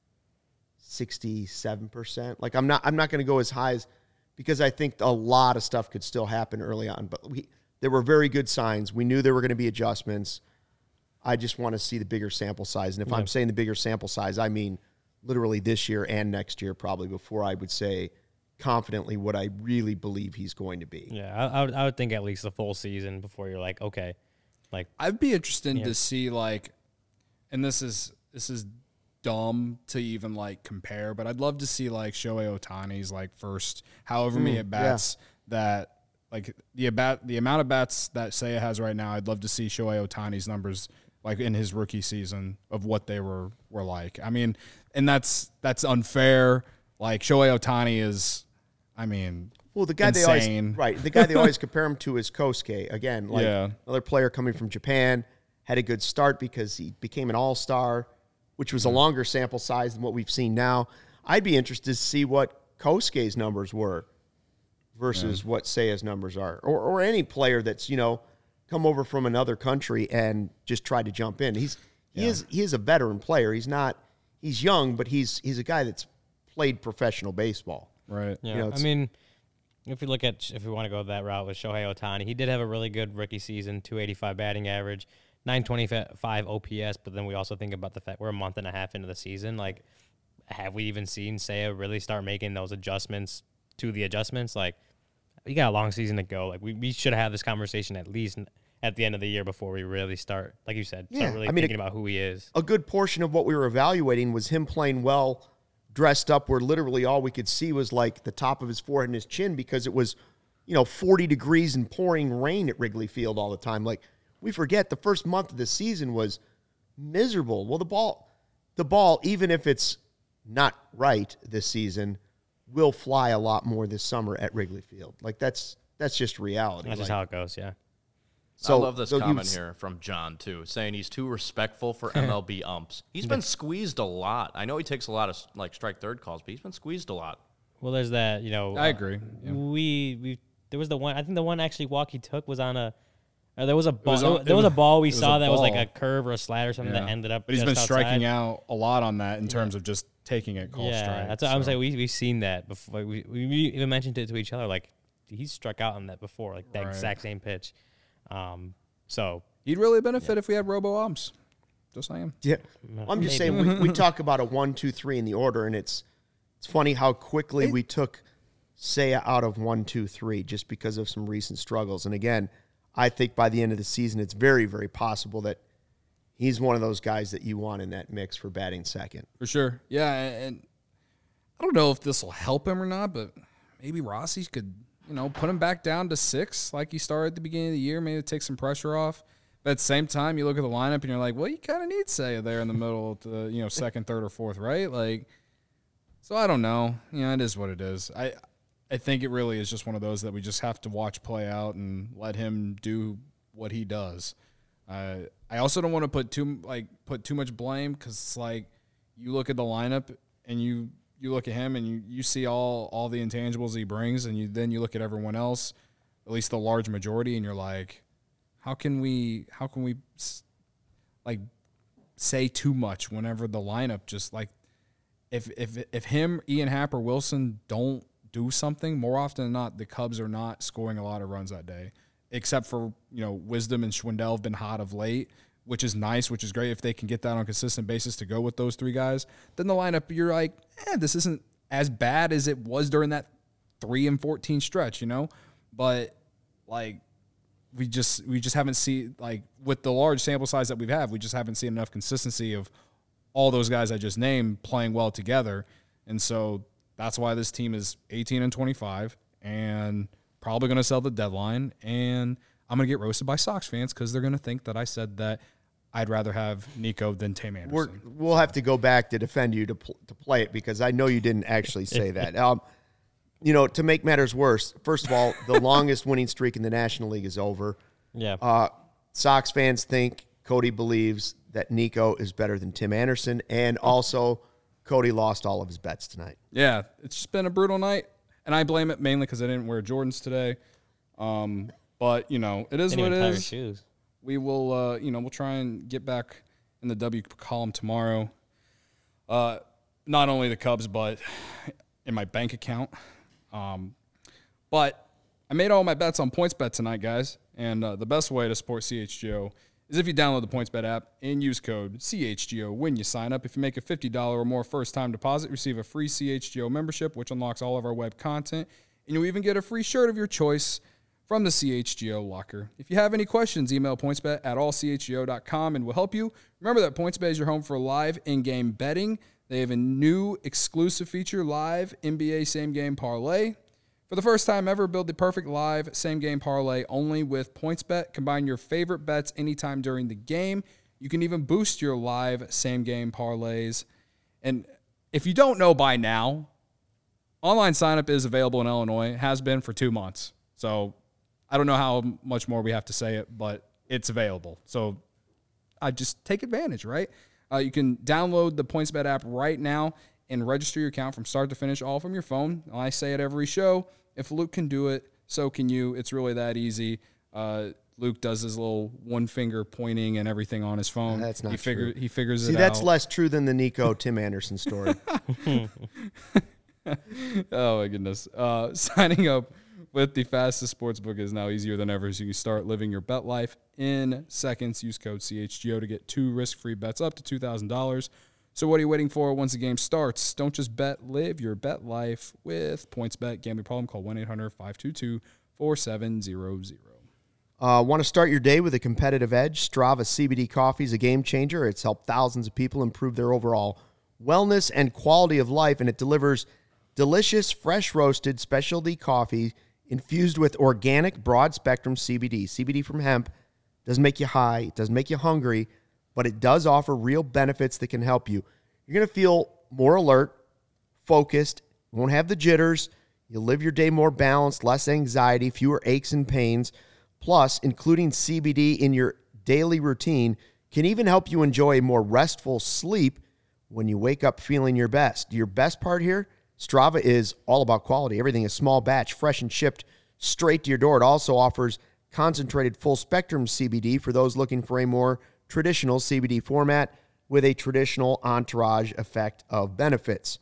sixty-seven percent. Like I'm not I'm not going to go as high as, because I think a lot of stuff could still happen early on. But we there were very good signs. We knew there were going to be adjustments. I just want to see the bigger sample size. And if Yeah. I'm saying the bigger sample size, I mean literally this year and next year probably before I would say confidently what I really believe he's going to be. Yeah, I, I would I would think at least the full season before you're like, okay, like I'd be interested Yeah. to see like, and this is this is dumb to even like compare, but I'd love to see like Shohei Ohtani's like first however many Mm, at bats that like the about the amount of bats that Seiya has right now. I'd love to see Shohei Ohtani's numbers like in his rookie season of what they were were like. I mean, and that's that's unfair. Like Shohei Ohtani is, I mean, Well, the guy insane. they always right, the guy they always compare him to is Kosuke. Again, like Yeah. another player coming from Japan, had a good start because he became an all-star, which was a longer sample size than what we've seen now. I'd be interested to see what Kosuke's numbers were versus what Seiya's numbers are, or or any player that's, you know, come over from another country and just tried to jump in. He's he is he is a veteran player. He's not he's young, but he's he's a guy that's played professional basebal. right. Yeah, You know, I it's- mean, if we look at if we want to go that route with Shohei Ohtani, he did have a really good rookie season, two eighty-five batting average, nine twenty-five O P S. But then we also think about the fact we're a month and a half into the season. Like, have we even seen Seiya really start making those adjustments to the adjustments? Like, we got a long season to go. Like, we, we should have this conversation at least at the end of the year before we really start, like you said, Yeah, start really I mean, thinking a- about who he is. A good portion of what we were evaluating was him playing well, dressed up, where literally all we could see was like the top of his forehead and his chin because it was, you know, forty degrees and pouring rain at Wrigley Field all the time. Like, we forget the first month of the season was miserable. Well, the ball, the ball, even if it's not right this season, will fly a lot more this summer at Wrigley Field. Like, that's that's just reality. That's just Like, how it goes, yeah. so, I love this so comment you've- here from John, too, saying he's too respectful for M L B umps. He's been squeezed a lot. I know he takes a lot of, like, strike third calls, but he's been squeezed a lot. Well, there's that, you know. I uh, agree. Yeah. We, we, there was the one, I think the one actually walk he took was on a, uh, there was a ball, was there, on- there it was, was- a ball we it was saw a that was like ball. a curve or a slat or something Yeah. that ended up But he's just been striking outside. out a lot on that in terms of just taking it call Yeah, strike. that's what I'm so. saying. We, we've seen that before. We, we even mentioned it to each other, like, he's struck out on that before, like that Right. exact same pitch. Um, so, He'd really benefit if we had robo umps. Just saying. Yeah, I'm just Maybe. saying we, we talk about a one, two, three in the order, and it's it's funny how quickly we took Seiya out of one, two, three just because of some recent struggles. And again, I think by the end of the season, it's very, very possible that he's one of those guys that you want in that mix for batting second. For sure. Yeah, and, and I don't know if this will help him or not, but maybe Rossi could, you know, put him back down to six like he started at the beginning of the year, maybe take some pressure off. But at the same time, you look at the lineup and you're like, well, you kind of need Seiya there in the middle, to, you know, second, third, or fourth, right? Like, so I don't know. You know, it is what it is. I I think it really is just one of those that we just have to watch play out and let him do what he does. Uh, I also don't want to put too like put too much blame because it's like you look at the lineup and you you look at him and you, you see all all the intangibles he brings, and you then you look at everyone else, at least the large majority, and you're like, how can we how can we like say too much whenever the lineup just like if if if him, Ian Happ, or Wilson don't do something, more often than not, the Cubs are not scoring a lot of runs that day. Except for, you know, Wisdom and Schwindel have been hot of late, which is nice, which is great if they can get that on a consistent basis to go with those three guys. Then the lineup, you're like, eh, this isn't as bad as it was during that three and fourteen stretch, you know? But like we just we just haven't seen, like, with the large sample size that we've had, we just haven't seen enough consistency of all those guys I just named playing well together. And so that's why this team is eighteen and twenty-five and probably going to sell the deadline, and I'm going to get roasted by Sox fans because they're going to think that I said that I'd rather have Nico than Tim Anderson. We're, we'll have to go back to defend you to pl- to play it because I know you didn't actually say that. Um, you know, to make matters worse, first of all, the longest winning streak in the National League is over. yeah. Uh, Sox fans think Cody believes that Nico is better than Tim Anderson, and also Cody lost all of his bets tonight. Yeah, it's just been a brutal night, and I blame it mainly because I didn't wear Jordans today. Um, but, you know, it is Didn't what even it tie your is. shoes. We will, uh, you know, we'll try and get back in the W column tomorrow. Uh, not only the Cubs, but in my bank account. Um, but I made all my bets on PointsBet tonight, guys. And uh, the best way to support C H G O is if you download the PointsBet app and use code C H G O when you sign up. If you make a fifty dollars or more first-time deposit, receive a free C H G O membership, which unlocks all of our web content. And you'll even get a free shirt of your choice from the C H G O locker. If you have any questions, email PointsBet at all c h g o dot com and we'll help you. Remember that PointsBet is your home for live in-game betting. They have a new exclusive feature, live N B A same-game parlay. For the first time ever, build the perfect live same-game parlay only with PointsBet. Combine your favorite bets anytime during the game. You can even boost your live same-game parlays. And if you don't know by now, online sign-up is available in Illinois. It has been for two months. So I don't know how much more we have to say it, but it's available. So I just take advantage, right? Uh, you can download the PointsBet app right now and register your account from start to finish, all from your phone. I say it every show. If Luke can do it, so can you. It's really that easy. Uh, Luke does his little one finger pointing and everything on his phone. That's not he figure, true. He figures See, it out. that's less true than the Nico Tim Anderson story. Oh, my goodness. Uh, signing up with the fastest sportsbook is now easier than ever, so you can start living your bet life in seconds. Use code C H G O to get two risk-free bets up to two thousand dollars. So what are you waiting for once the game starts? Don't just bet, live your bet life with PointsBet. Gambling problem, call one eight hundred five two two four seven zero zero. Uh, want to start your day with a competitive edge? Strava C B D coffee is a game changer. It's helped thousands of people improve their overall wellness and quality of life, and it delivers delicious, fresh roasted specialty coffee infused with organic, broad-spectrum C B D. C B D from hemp doesn't make you high, it doesn't make you hungry, but it does offer real benefits that can help you. You're going to feel more alert, focused, won't have the jitters, you'll live your day more balanced, less anxiety, fewer aches and pains. Plus, including C B D in your daily routine can even help you enjoy a more restful sleep when you wake up feeling your best. Your best part here, Strava is all about quality. Everything is small batch, fresh and shipped straight to your door. It also offers concentrated full-spectrum C B D for those looking for a more traditional C B D format with a traditional entourage effect of benefits.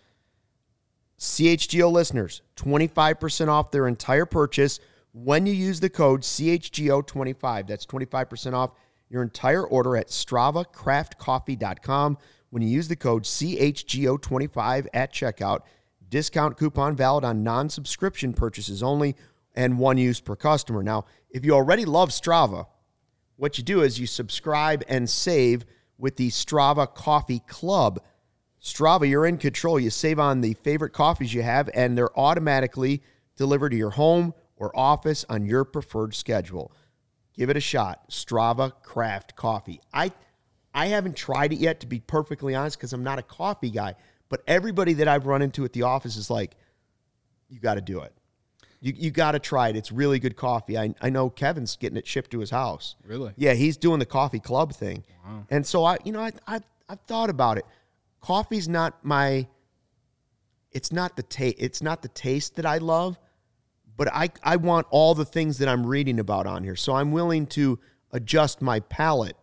C H G O listeners, twenty-five percent off their entire purchase when you use the code C H G O twenty-five. That's twenty-five percent off your entire order at strava craft coffee dot com when you use the code C H G O twenty-five at checkout. Discount coupon valid on non-subscription purchases only and one use per customer. Now, if you already love Strava, what you do is you subscribe and save with the Strava Coffee Club. Strava, you're in control. You save on the favorite coffees you have, and they're automatically delivered to your home or office on your preferred schedule. Give it a shot. Strava Craft Coffee. I I haven't tried it yet, to be perfectly honest, because I'm not a coffee guy. But everybody that I've run into at the office is like, you got to do it. You you got to try it. It's really good coffee. I I know Kevin's getting it shipped to his house. Really? Yeah, he's doing the coffee club thing. Wow. And so I, you know, I I I've thought about it. Coffee's not my. It's not the taste. It's not the taste that I love, but I I want all the things that I'm reading about on here. So I'm willing to adjust my palate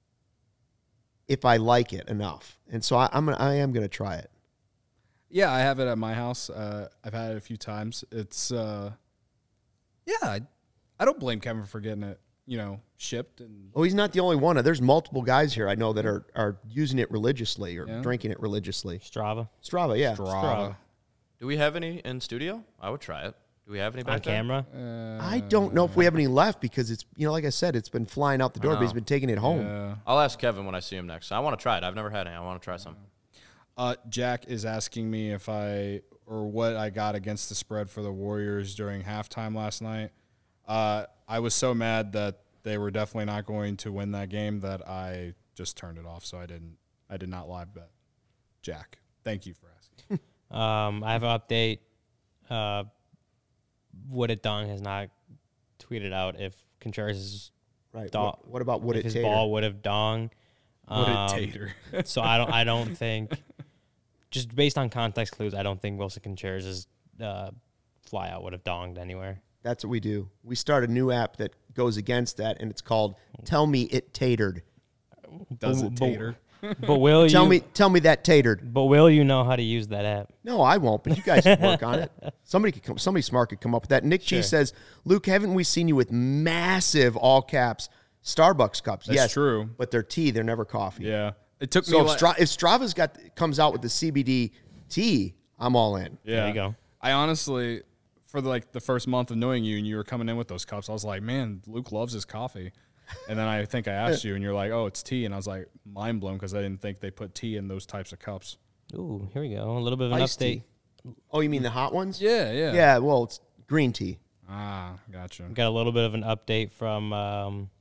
if I like it enough. And so I, I'm gonna, I am gonna try it. Yeah, I have it at my house. Uh, I've had it a few times. It's, uh, yeah, I, I don't blame Kevin for getting it, you know, shipped. And Oh, he's not the only one. There's multiple guys here I know that are are using it religiously or Yeah. drinking it religiously. Strava Strava, yeah. Strava. Do we have any in studio? I would try it. Do we have any back on there? camera. I don't know if we have any left because it's, you know, like I said, it's been flying out the door, but he's been taking it home. Yeah. I'll ask Kevin when I see him next. I want to try it. I've never had any. I want to try some. Uh, Jack is asking me if I or what I got against the spread for the Warriors during halftime last night. Uh, I was so mad that they were definitely not going to win that game that I just turned it off. So I didn't. I did not live bet. Jack, thank you for asking. Um, I have an update. Uh, Would It Dong has not tweeted out if Contreras' Right. dong, What, what about Would if It his Tater? ball would have dong. Would Um, it tater? So I don't. I don't think. Just based on context clues, I don't think Wilson Contreras' uh, fly out would have donged anywhere. That's what we do. We start a new app that goes against that, and it's called Tell Me It Tatered. Does But- it but- tater? But will Tell you? me, tell me that tatered. But will you know how to use that app? No, I won't, but you guys can work on it. Somebody could come, somebody smart could come up with that. Nick G Sure. says, Luke, haven't we seen you with massive all caps Starbucks cups? That's yes, true. But they're tea. They're never coffee. Yeah, it took So me. if, like, Stra- if Strava's got comes out with the C B D tea, I'm all in. yeah, There you go. I honestly, for the, like the first month of knowing you, and you were coming in with those cups, I was like, man, Luke loves his coffee. And then I think I asked you, and you're like, oh, it's tea, and I was like, mind blown because I didn't think they put tea in those types of cups. Ooh, here we go. A little bit of an Iced update. tea. Oh, you mean the hot ones? Yeah, yeah, Yeah. Well, it's green tea. Ah, gotcha. Got a little bit of an update from um,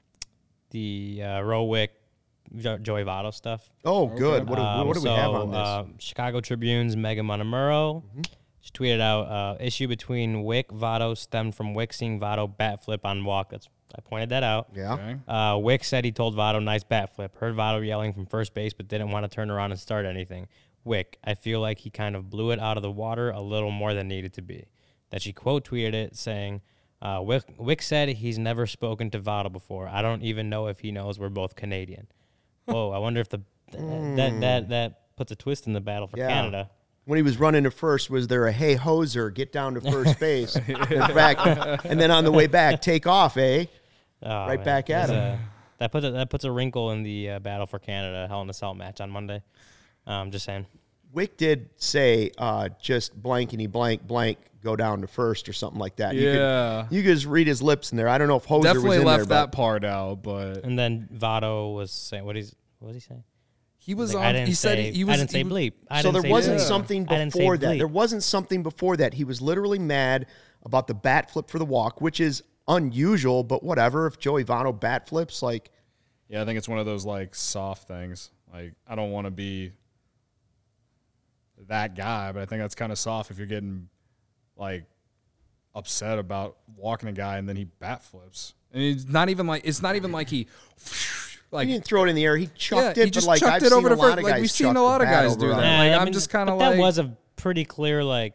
the uh, Rowick jo- Joey Votto stuff. Oh, good. What do, Um, what do we so, have on this? Uh, Chicago Tribune's Megan Montemurro. She tweeted out, uh, issue between Wick, Votto stemmed from Wick seeing Votto bat flip on walk. That's I pointed that out. yeah. Okay. Uh, Wick said he told Votto, nice bat flip. Heard Votto yelling from first base, but didn't want to turn around and start anything. Wick, I feel like he kind of blew it out of the water a little more than needed to be. That she quote tweeted it saying, uh, Wick, Wick said he's never spoken to Votto before. I don't even know if he knows we're both Canadian. Whoa, I wonder if the that that that puts a twist in the battle for Yeah. Canada. When he was running to first, was there a hey hoser, get down to first base, and back, and then on the way back, take off, eh? Oh, Right back at There's him. a- that puts a, that puts a wrinkle in the uh, battle for Canada Hell in a Cell match on Monday. Um, just saying. Wick did say uh, just blankety blank blank go down to first or something like that. You Yeah. could, you could just read his lips in there. I don't know if Hoser Definitely was in left there, that part out, but And then Votto was saying, what he's what was he saying? he was Like, on. I didn't He said say, he was. I didn't say he was- bleep. I so didn't there say wasn't bleep. something I didn't say before that. bleep. There wasn't something before that. He was literally mad about the bat flip for the walk, which is unusual, but whatever. If Joey Votto bat flips, like, Yeah, I think it's one of those like soft things. Like I don't want to be that guy, but I think that's kind of soft if you're getting like upset about walking a guy and then he bat flips. And it's not even like it's not even like he like he didn't throw it in the air. He chucked yeah, it, he just but like chucked I've it seen over a the lot first. of Like guys we've seen chuck a the lot of bat guys over do a- that. Nah, Like I I'm mean, just kind of but like that was a pretty clear like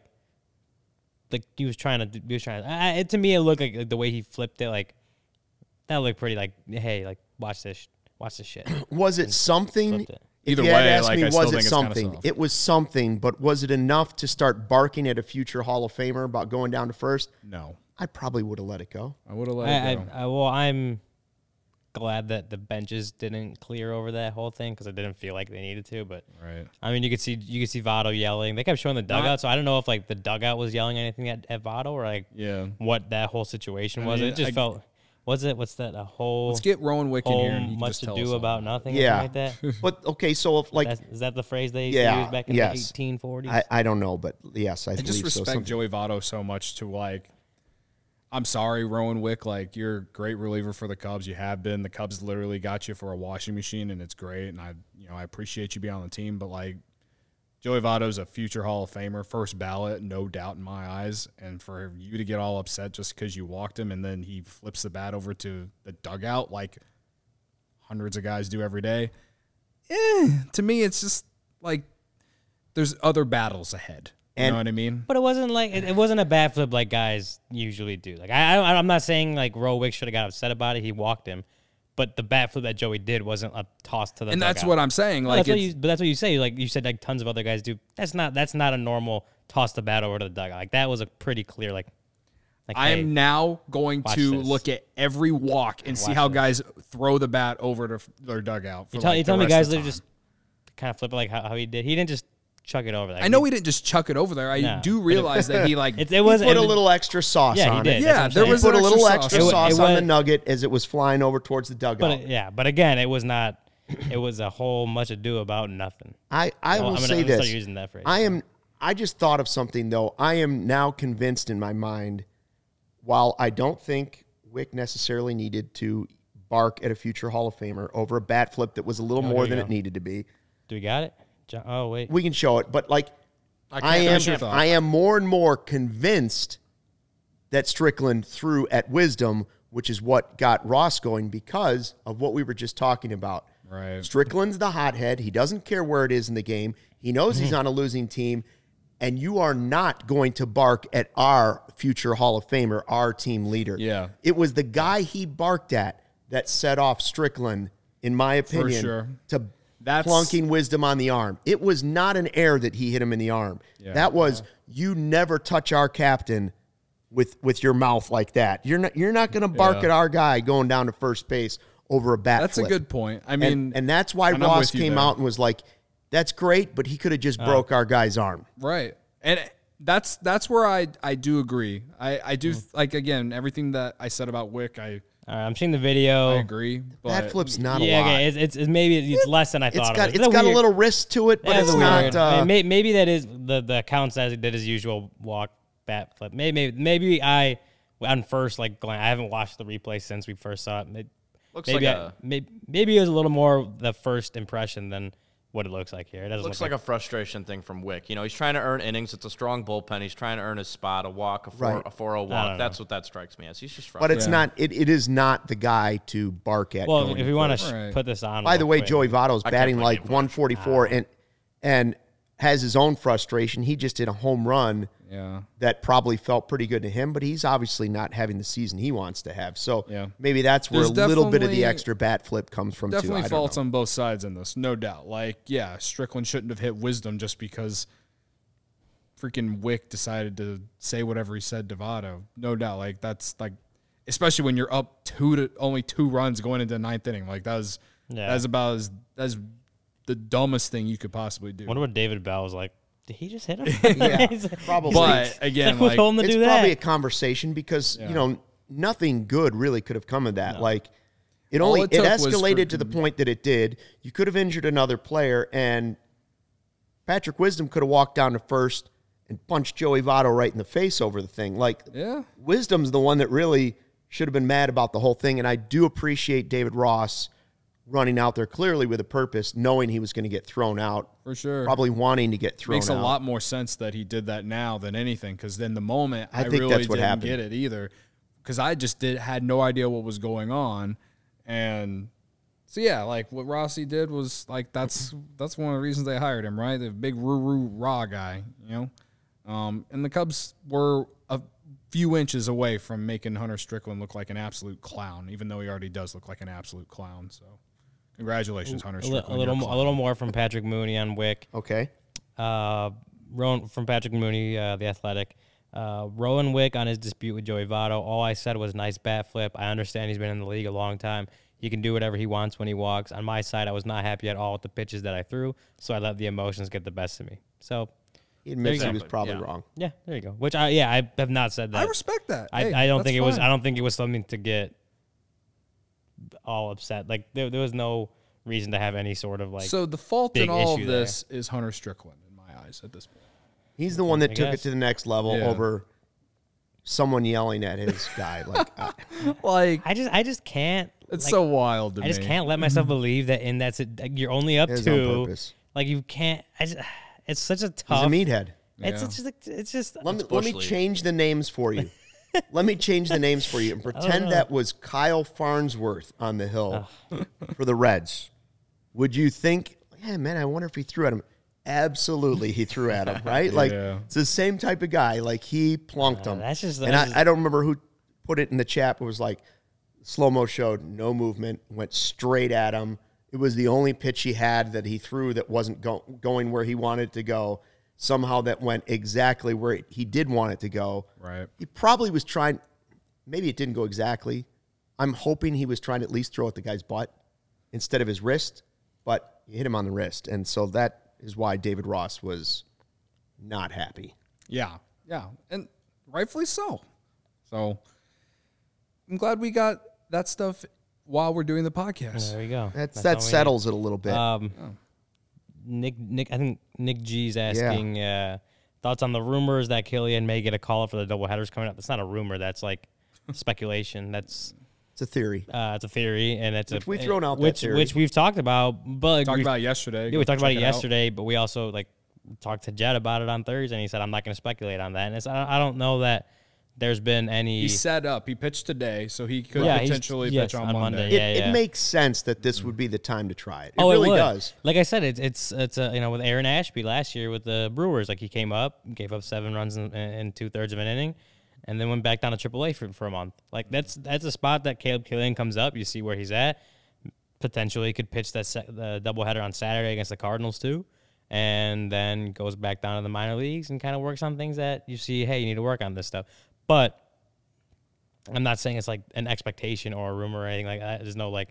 like he was trying to he was trying to, I, it, to me it looked like, like the way he flipped it like that looked pretty like hey like watch this watch this shit. Was it something? flipped it. If Either you had way, asked like, me, I still was think it it's kinda something? soft. It was something, but was it enough to start barking at a future Hall of Famer about going down to first? no. I probably would have let it go. I would have let I, it go. I, I, well, I'm glad that the benches didn't clear over that whole thing because it didn't feel like they needed to. But right. I mean, you could see you could see Votto yelling. They kept showing the dugout, so I don't know if like the dugout was yelling anything at, at Votto or like Yeah. what that whole situation I was. mean, it just I- felt. What's it? What's that? A whole Let's get Rowan Wick in whole here and he can much just to tell do us all about nothing. Yeah. Or something like that. But okay, so if like That's, is that the phrase they used Yeah, to use back in yes. the eighteen forties? I, I don't know, but yes, I, I believe just so. respect Something- Joey Votto so much to like. I'm sorry, Rowan Wick. Like you're a great reliever for the Cubs. You have been. The Cubs literally got you for a washing machine, and it's great. And I, you know, I appreciate you being on the team. But like, Joey Votto's a future Hall of Famer, first ballot, no doubt in my eyes. And for you to get all upset just because you walked him, and then he flips the bat over to the dugout like hundreds of guys do every day. Eh, to me, it's just like there's other battles ahead. You And- know what I mean? But it wasn't like it, it wasn't a bad flip like guys usually do. Like I, I I'm not saying like Rowan Wick should have got upset about it. He walked him, but the bat flip that Joey did wasn't a toss to the. And that's dugout. what I'm saying. No, Like, that's what it's- you, but that's what you say. Like you said, like tons of other guys do. That's not that's not a normal toss the bat over to the dugout. Like that was a pretty clear like. like I hey, am now going watch to this. look at every walk and see Watch how this. guys throw the bat over to f- their dugout. For You tell, like you tell the me rest guys of the literally time. just kind of flip it like how, how he did. He didn't just chuck it over. Like, I know he didn't just chuck it over there. I No. do realize that he like It, it was He put it a was- little extra sauce Yeah, he on did. it. That's what Yeah, I'm there saying. was Put a extra little sauce. extra It wa- sauce it on the was- nugget as it was flying over towards the dugout. But it, yeah, but again, it was not. It was a whole much ado about nothing. I, I Well, will I'm gonna- say I'm gonna this. start using that phrase. I am. I just thought of something though. I am now convinced in my mind. While I don't think Wick necessarily needed to bark at a future Hall of Famer over a bat flip that was a little Oh, more here than you it go. needed to be, Do we got it? Jo- Oh wait. we can show it. But like, I, can't am. finish your thought. I am more and more convinced that Strickland threw at wisdom, which is what got Ross going because of what we were just talking about. Right. Strickland's the hothead. He doesn't care where it is in the game. He knows he's on a losing team, and you are not going to bark at our future Hall of Famer, our team leader. Yeah. It was the guy he barked at that set off Strickland, in my opinion, sure. to That's- plunking wisdom on the arm. It was not an error that he hit him in the arm. Yeah. That was you never touch our captain with with your mouth like that. You're not you're not going to bark Yeah. at our guy going down to first base over a bat That's flip. a good point. I mean, And, and that's why and I'm Ross with you came there. out and was like, that's great, but he could have just Uh. broke our guy's arm. right. And that's that's where I I do agree. I I do Mm. like again everything that I said about Wick. I All right, I'm seeing the video. I agree. But That flip's not yeah, a lot. okay, it's, it's, it's maybe it's less than I It's thought. got it was. it's got a weird- little wrist to it, but That's it's weird. not. Uh, I mean, may, maybe that is the the counts as he did his usual walk bat flip. Maybe maybe, maybe I on first like glance, I haven't watched the replay since we first saw it. Maybe, Looks maybe like I, a maybe maybe it was a little more the first impression than what it looks like here. It doesn't looks look like a frustration thing from Wick. You know, he's trying to earn innings. It's a strong bullpen. He's trying to earn his spot, a walk, a four, Right. a four oh I don't walk. know. That's what that strikes me as. He's just but frustrated. it's Yeah. not. It, it is not the guy to bark at. Well, going if we want first. to Right. sh- put this on. By the real way, quick. Joey Votto's I can't batting play like game for it. one forty-four and and has his own frustration. He just did a home run yeah. that probably felt pretty good to him, but he's obviously not having the season he wants to have. So Yeah. maybe that's where There's a little bit of the definitely- extra bat flip comes from too. Definitely I don't faults know. on both sides in this, no doubt. Like, yeah, Strickland shouldn't have hit wisdom just because freaking Wick decided to say whatever he said to Votto. No doubt. Like, that's like, especially when you're up two to only two runs going into the ninth inning. Like, that was, Yeah. that's about as, as the dumbest thing you could possibly do. I wonder what David Bell was like. Did he just hit him? Yeah, He's like- probably. But again, like, who like, told him to It's do probably that? a conversation because Yeah. you know nothing good really could have come of that. No. Like it All only it it, took was escalated for- to the point that it did. You could have injured another player, and Patrick Wisdom could have walked down to first and punched Joey Votto right in the face over the thing. Like yeah. Wisdom's the one that really should have been mad about the whole thing, and I do appreciate David Ross running out there clearly with a purpose, knowing he was going to get thrown out, For sure. probably wanting to get thrown Makes out. a lot more sense that he did that now than anything, because then the moment I I, think really that's what didn't happened. get it either, because I just did had no idea what was going on, and so yeah, like what Rossi did was like that's that's one of the reasons they hired him, right? The big roo roo raw guy, you know, um, and the Cubs were a few inches away from making Hunter Strickland look like an absolute clown, even though he already does look like an absolute clown. So. Congratulations, Hunter A, li- Strickland. a little, You're mo- a clown. little more from Patrick Mooney on Wick. Okay. Uh, Rowan, from Patrick Mooney, uh, the Athletic. Uh, Rowan Wick on his dispute with Joey Votto. All I said was nice bat flip. I understand he's been in the league a long time. He can do whatever he wants when he walks. On my side, I was not happy at all with the pitches that I threw, so I let the emotions get the best of me. So, He admits he There you was go. probably Yeah. wrong. yeah, there you go. Which I yeah, I have not said that. I respect that. I, Hey, I don't that's think it was. fine. I don't think it was something to get all upset. Like there, there was no reason to have any sort of like. So the fault big in all of issue there. this is Hunter Strickland, in my eyes, at this point. He's the one that I took it guess. to the next level Yeah. over someone yelling at his guy. Like, uh, Like I just, I just can't. it's like, so wild to I just me. can't let myself believe that in that's it. Like, you're only up it was on two. purpose. Like you can't. I just, it's such a He's tough. a meathead. It's, Yeah. it's just. like- It's just. Let me, It's let Bush me League. change the names for you. Let me change the names for you and pretend know. that was Kyle Farnsworth on the hill for the Reds. Would you think, yeah, man, I wonder if he threw at him? Absolutely, he threw at him, right? Like, Yeah. it's the same type of guy. Like, he plunked him. that's just- and that's I, just- I don't remember who put it in the chat. It was like, slow-mo showed no movement, went straight at him. It was the only pitch he had that he threw that wasn't go, going where he wanted to go. Somehow that went exactly where he did want it to go. Right. He probably was trying, maybe it didn't go exactly. I'm hoping he was trying to at least throw at the guy's butt instead of his wrist, but he hit him on the wrist. And so that is why David Ross was not happy. Yeah. Yeah. And rightfully so. So I'm glad we got that stuff while we're doing the podcast. There we go. That's, all that we settles it a little bit. need. Um, Nick, Nick, I think Nick G's asking uh, thoughts on the rumors that Killian may get a call for the doubleheaders coming up. That's not a rumor. That's like speculation. That's it's a theory. uh, it's a theory, and it's Which a we've thrown out that which theory. which we've talked about. But Talked we've- about it yesterday. Yeah, Go we talked about check it out. yesterday, but we also like talked to Jed about it on Thursday, and he said I'm not going to speculate on that. And it's, I I don't know that there's been any. He set up. He pitched today, so he could Yeah, he's- potentially yes, pitch on, on Monday. Monday. It, Yeah, it yeah. makes sense that this would be the time to try it. It oh, really it would. does. Like I said, it's it's it's a, you know with Aaron Ashby last year with the Brewers, like he came up, gave up seven runs in, in two thirds of an inning, and then went back down to triple A for for a month. Like that's that's a spot that Caleb Killian comes up. You see where he's at. Potentially could pitch that se- the doubleheader on Saturday against the Cardinals too, and then goes back down to the minor leagues and kind of works on things that you see. Hey, you need to work on this stuff, but. I'm not saying it's like an expectation or a rumor or anything like that. There's no like,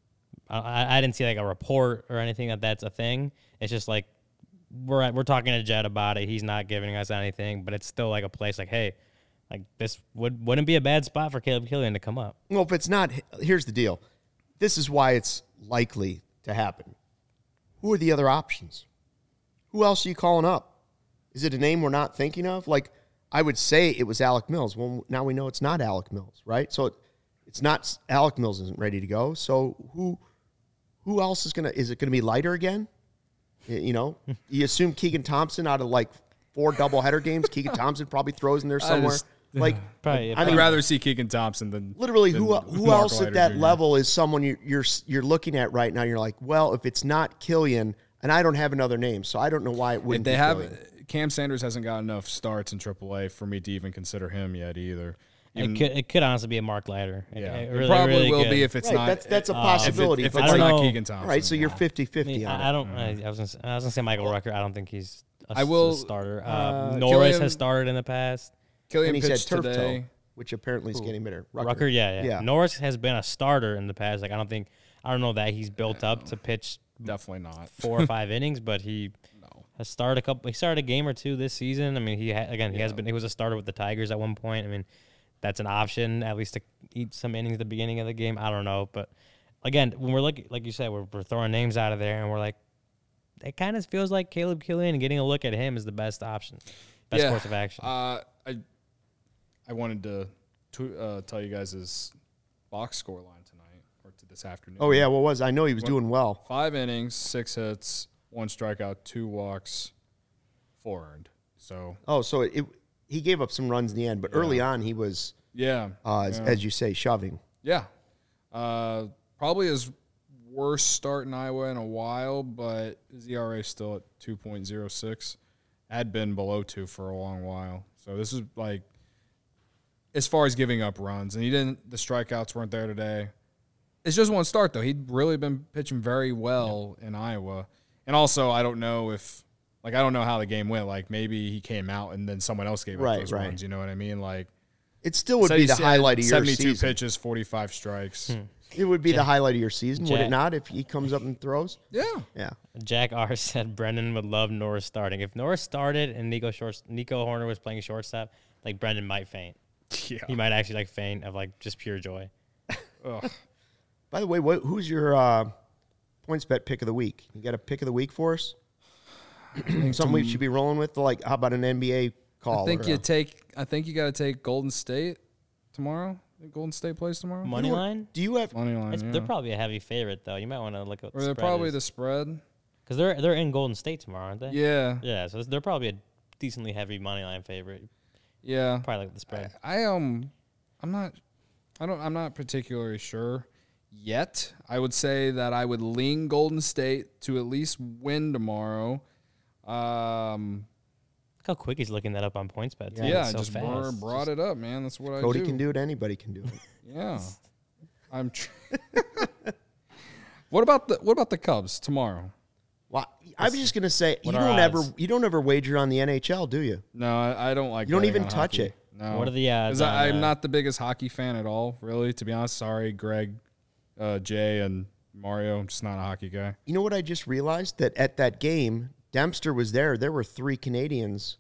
I, I didn't see like a report or anything that that's a thing. It's just like we're at, we're talking to Jed about it. He's not giving us anything, but it's still like a place like, hey, like this would wouldn't be a bad spot for Caleb Killian to come up. Well, if it's not, here's the deal. This is why it's likely to happen. Who are the other options? Who else are you calling up? Is it a name we're not thinking of? Like, I would say it was Alec Mills. Well, now we know it's not Alec Mills, right? So it, it's not, Alec Mills isn't ready to go. So who who else is going to, is it going to be Leiter again? Y- You know, you assume Keegan Thompson out of like four doubleheader games. Keegan Thompson probably throws in there somewhere. just- like, Probably, I I'd mean, rather see Keegan Thompson than literally than who who Mark else Leiter at that Junior level is someone you're, you're you're looking at right now? You're like, well, if it's not Killian, and I don't have another name, so I don't know why it wouldn't. They be have Killian. Cam Sanders hasn't got enough starts in triple A for me to even consider him yet either. Even- It could it could honestly be a Mark Leiter. yeah, it, it, really, probably really will could. be if it's Right, not. that's that's a if it- possibility. If, but it's I don't not know. Keegan Thompson, all right, so you're I fifty-fifty mean, on I, I it. don't. I, I was gonna, say- I was gonna say Michael Rucker. I don't think he's a, I will- a starter. Uh, uh, Norris Killian- has started in the past. Killian And he said pitched turf today. toe, which apparently is getting better. Rucker, yeah, yeah, Yeah. Norris has been a starter in the past. Like I don't think I don't know that he's built up to pitch Definitely not. four or five innings, but he No. has started a couple. He started a game or two this season. I mean, he ha- again he has Yeah. been. He was a starter with the Tigers at one point. I mean, that's an option at least to eat some innings at the beginning of the game. I don't know, but again, when we're looking, like you said, we're, we're throwing names out of there, and we're like, it kind of feels like Caleb Killian, and getting a look at him is the best option, best Yeah. course of action. Uh, I I wanted to, to uh, tell you guys his box score line tonight or to this afternoon. Oh, yeah, what was I know he was doing well. Five innings, six hits, one strikeout, two walks, four earned. So Oh, so it, he gave up some runs in the end, but Yeah. early on he was, yeah, uh, as, yeah. as you say, shoving. Yeah. Uh, probably his worst start in Iowa in a while, but his E R A is still at two point oh six. Had been below two for a long while. So this is like, as far as giving up runs, and he didn't, the strikeouts weren't there today. It's just one start, though. He'd really been pitching very well in Iowa. And also, I don't know if, like, I don't know how the game went. Like, maybe he came out and then someone else gave up Right, those right. runs. You know what I mean? Like, It still would said be he the said highlight of your seventy-two season. pitches, forty-five strikes. It would be the Jack- highlight of your season, would it Jack- not, if he comes up and throws? Yeah. Yeah. Jack R said Brendan would love Norris starting. If Norris started and Nico short, Nico Horner was playing shortstop, like Brendan might faint. Yeah. He might actually like faint of like just pure joy. Ugh. By the way, what, who's your uh, PointsBet pick of the week? You got a pick of the week for us? Something we should be rolling with? Like, how about an N B A call? I think or you a- take. I think you got to take Golden State tomorrow. I think Golden State plays tomorrow. Money line? Do you have? Money line. It's, yeah. They're probably a heavy favorite though. You might want to look at. Or they're probably the spread. because they're they're in Golden State tomorrow, aren't they? Yeah. Yeah, so they're probably a decently heavy money line favorite. Yeah. Probably like the spread. I um, I'm not. I don't. I'm not particularly sure yet. I would say that I would lean Golden State to at least win tomorrow. Um. Look how quick he's looking that up on PointsBet. too. Yeah, It's I so just fast. brought, It's brought just- it up, man. That's what I Cody do. can do it. Anybody can do it. Yeah. I'm. Tr- what about the What about the Cubs tomorrow? Well, I'm just gonna say you What are don't ever odds? you don't ever wager on the N H L, do you? No, I, I don't like. You don't betting even on touch hockey. it. No. What are the odds 'Cause I, on, I'm uh, not the biggest hockey fan at all, really. To be honest, sorry, Greg, uh, Jay, and Mario. I'm just not a hockey guy. You know what I just realized? That at that game, Dempster was there. There were three Canadians.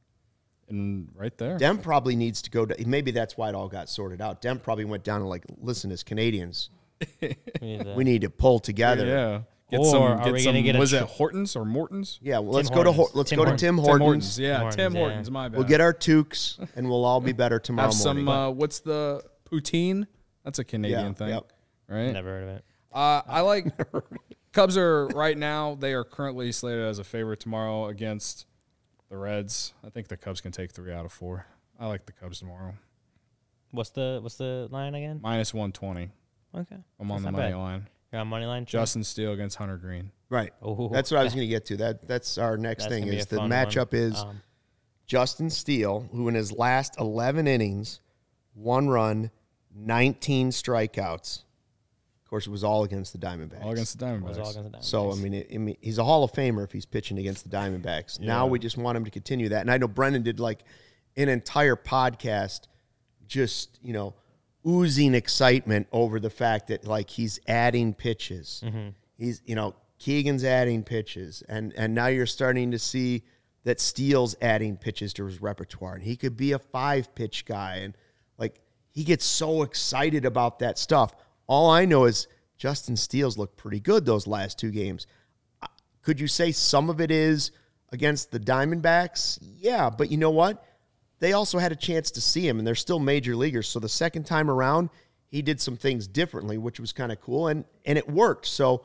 And right there, Dem probably needs to go to. Maybe that's why it all got sorted out. Dem probably went down and like, listen, as Canadians, We need to- we need to pull together. yeah. Get Or some. are Get we some. gonna get a was tri- it Hortons or Mortons? Yeah, well, let's Tim go to Hortons. Hor- let's Tim go to Hortons. Tim Tim Hortons. Hortons. Yeah, Hortons, Tim yeah. Hortons. My bad. We'll get our toques and we'll all be better tomorrow have morning. some. Uh, what's the poutine? That's a Canadian Yeah, thing, yep. right? Never heard of it. Uh, I like Cubs are right now. They are currently slated as a favorite tomorrow against the Reds. I think the Cubs can take three out of four. I like the Cubs tomorrow. What's the what's the line again? Minus one twenty. Okay, I'm on That's the not money bad. line. You're on money line. Chip? Justin Steele against Hunter Green. Right. Ooh. That's what I was going to get to. That that's our next That's thing gonna be is a the fun matchup one. is Um, Justin Steele, who in his last eleven innings, one run, nineteen strikeouts. Of course, it was all against the Diamondbacks. All against the Diamondbacks. was all against the So I Diamondbacks. mean, it, I mean, he's a Hall of Famer if he's pitching against the Diamondbacks. Now Yeah. we just want him to continue that. And I know Brendan did like an entire podcast, just you know, oozing excitement over the fact that like he's adding pitches. Mm-hmm. He's you know Keegan's adding pitches, and and now you're starting to see that Steele's adding pitches to his repertoire, and he could be a five pitch guy, and like he gets so excited about that stuff. All I know is Justin Steele's looked pretty good those last two games. Uh, Could you say some of it is against the Diamondbacks? Yeah, but you know what? They also had a chance to see him, and they're still major leaguers. So the second time around, he did some things differently, which was kind of cool, and and it worked. So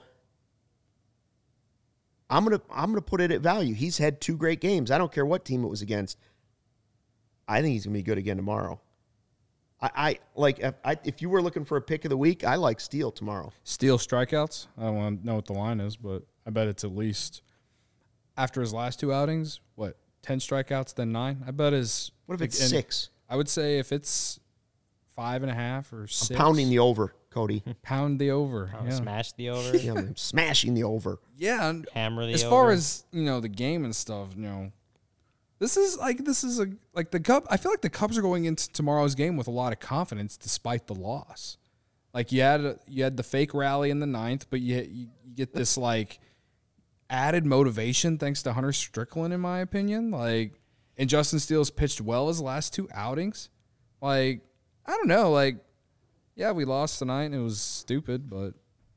I'm gonna I'm gonna put it at value. He's had two great games. I don't care what team it was against. I think he's gonna be good again tomorrow. I, I like if, I, if you were looking for a pick of the week, I like Steele tomorrow. Steele strikeouts. I don't want to know what the line is, but I bet it's at least after his last two outings. What ten strikeouts, then nine? I bet his. What if it's and six? I would say if it's five and a half or six. I'm pounding the over, Cody. pound the over. Pound- yeah. Smash the over. Yeah, I'm smashing the over. Yeah, and Hammer the as over. far as you know, the game and stuff. You know, this is like this is a like the Cub. I feel like the Cubs are going into tomorrow's game with a lot of confidence, despite the loss. Like you had you had the fake rally in the ninth, but you you, you get this like added motivation thanks to Hunter Strickland, in my opinion. Like, and Justin Steele's pitched well his last two outings. Like, I don't know. Like, yeah, we lost tonight and it was stupid, but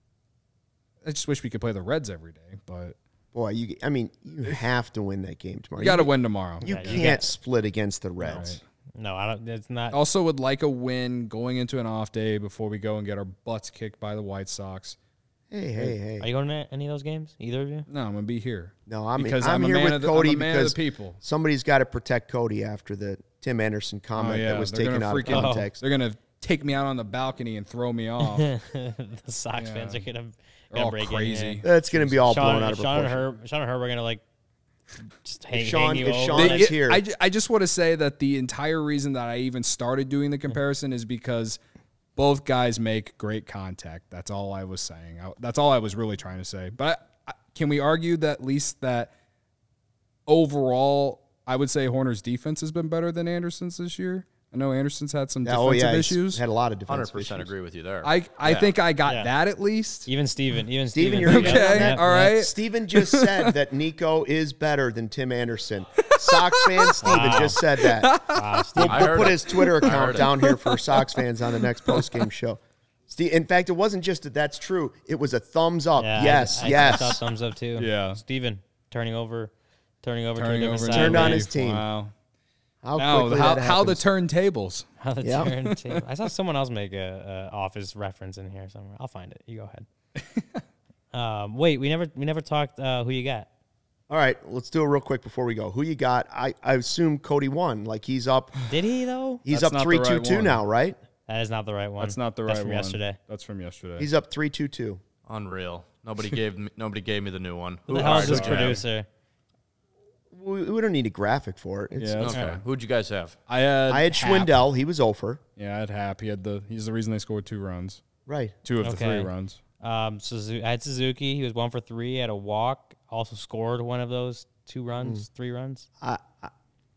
I just wish we could play the Reds every day. But boy, you I mean, you have to win that game tomorrow. you got to You- win tomorrow. You Yeah, you can't got- split against the Reds. No, I don't. It's not. Also would like a win going into an off day before we go and get our butts kicked by the White Sox. Hey, hey, hey. Are you going to any of those games? Either of you? No, I'm gonna be here. No, I'm, because I'm, I'm a here man with of the- Cody I'm a man of because the people. somebody's got to protect Cody after the Tim Anderson comment Oh, yeah, that was they're taken gonna out of freaking- context. They're gonna take me out on the balcony and throw me off. the Sox Yeah. fans are gonna, They're gonna all break crazy. in here. That's going to be all Sean, blown out of Sean and proportion. Herb, Sean and Herb are gonna like just hang, Sean- hang you if over. Sean They- is here. I, ju- I just want to say that the entire reason that I even started doing the comparison is because both guys make great contact. That's all I was saying. I, that's all I was really trying to say. But I, can we argue that at least that overall, I would say Horner's defense has been better than Anderson's this year? I know Anderson's had some Yeah, oh, defensive yeah, he's issues. had a lot of one defensive hundred percent issues. agree with you there. I I Yeah. think I got Yeah. that at least. Even Steven. Even Steven, Steven. you're yeah, okay, yeah, all yeah. right. Steven just said that Nico is better than Tim Anderson. Sox fan Steven Wow. just said that. Wow, Steven. I We'll heard put it. his Twitter heard account it. down here for Sox fans on the next postgame show. Steve, in fact, it wasn't just that that's true. It was a thumbs up. Yeah, I- yes, I, I yes. thought thumbs up too. Yeah. Steven turning over, turning over Turning to a over different and side. Turned on leave. his team. Wow. How Now, quickly how, that how the happens. turntables. How the Yeah. turntable. I saw someone else make a, a office reference in here somewhere. I'll find it. You go ahead. um, wait, we never we never talked uh, who you got. All right, let's do it real quick before we go. Who you got? I, I assume Cody won. Like he's up. Did he though? He's That's up not the three two right two one. now, right? That is not the right one. That's not the right That's from one. yesterday. That's from yesterday. He's up three two two. Unreal. Nobody gave me, nobody gave me the new one. Who the Who hell is hired this you guys? producer? We, we don't need a graphic for it. It's, Yeah, that's Okay. fine. Who'd you guys have? I had I had Hap. Schwindel. He was over. Yeah, I had Hap. He had the. He's the reason they scored two runs. Right. Two of the Okay. three runs. Um, Suzu- I had Suzuki. He was one for three. Had a walk. Also scored one of those two runs, three runs. I, I,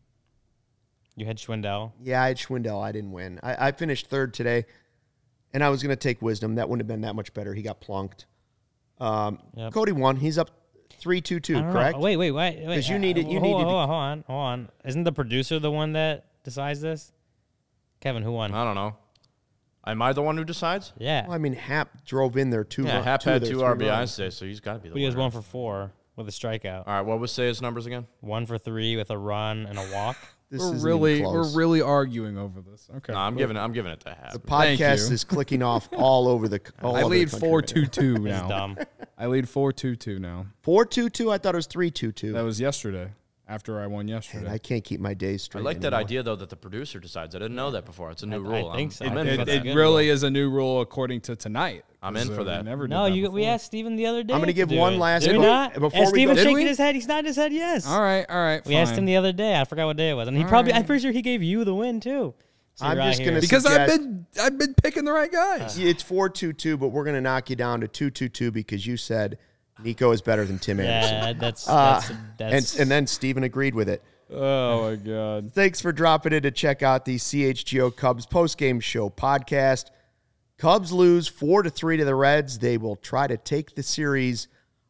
You had Schwindel. yeah, I had Schwindel. I didn't win. I, I finished third today, and I was going to take Wisdom. That wouldn't have been that much better. He got plunked. Um, Yep. Cody won. He's up three two I two, don't know. correct? Wait, wait, wait, wait. 'Cause you Uh, needed- you hold needed on, to- hold on, hold on, hold on. Isn't the producer the one that decides this? Kevin, who won? I don't know. Am I the one who decides? yeah, Well, I mean, Hap drove in there two. Yeah, run- Hap two of had their two three R B Is runs. today, so he's got to be the but he was winner. one for four with a strikeout. All right, what would say his numbers again? One for three with a run and a walk. This we're isn't really even close. we're really arguing over this. Okay. No, I'm giving it. I'm giving it to Hap. The Thank podcast you. is clicking off all over the. All I over the lead country four right two now. two He's now. dumb. I lead four two two now. Four two two. I thought it was three two two. That was yesterday. After I won And yesterday. I can't keep my days I straight. like that anymore. idea though that the producer decides. I didn't know that before. It's a new I- I rule. think I'm, so. I'm I in think for it that's that. it good really rule. is a new rule according to tonight. I'm in 'cause, for uh, we that. never did No, that you. We before. asked Steven the other day. I'm gonna to give do one it. last- Did we before- not? before and we Steven go- Did shaking we? his head. He's nodding his head. Yes. All right, all right. We asked fine. him the other day. I forgot what day it was, and he All probably. I'm right. pretty sure he gave you the win too. So I'm you're out just here. gonna because I've suggest- been I've been picking the right guys. It's four two two, but we're gonna knock you down to two two two because you said Nico is better than Tim Anderson. Yeah, that's Uh, that's, that's and and then Steven agreed with it. Oh my god. Thanks for dropping in to check out the C H G O Cubs postgame show podcast. Cubs lose four to three to the Reds. They will try to take the series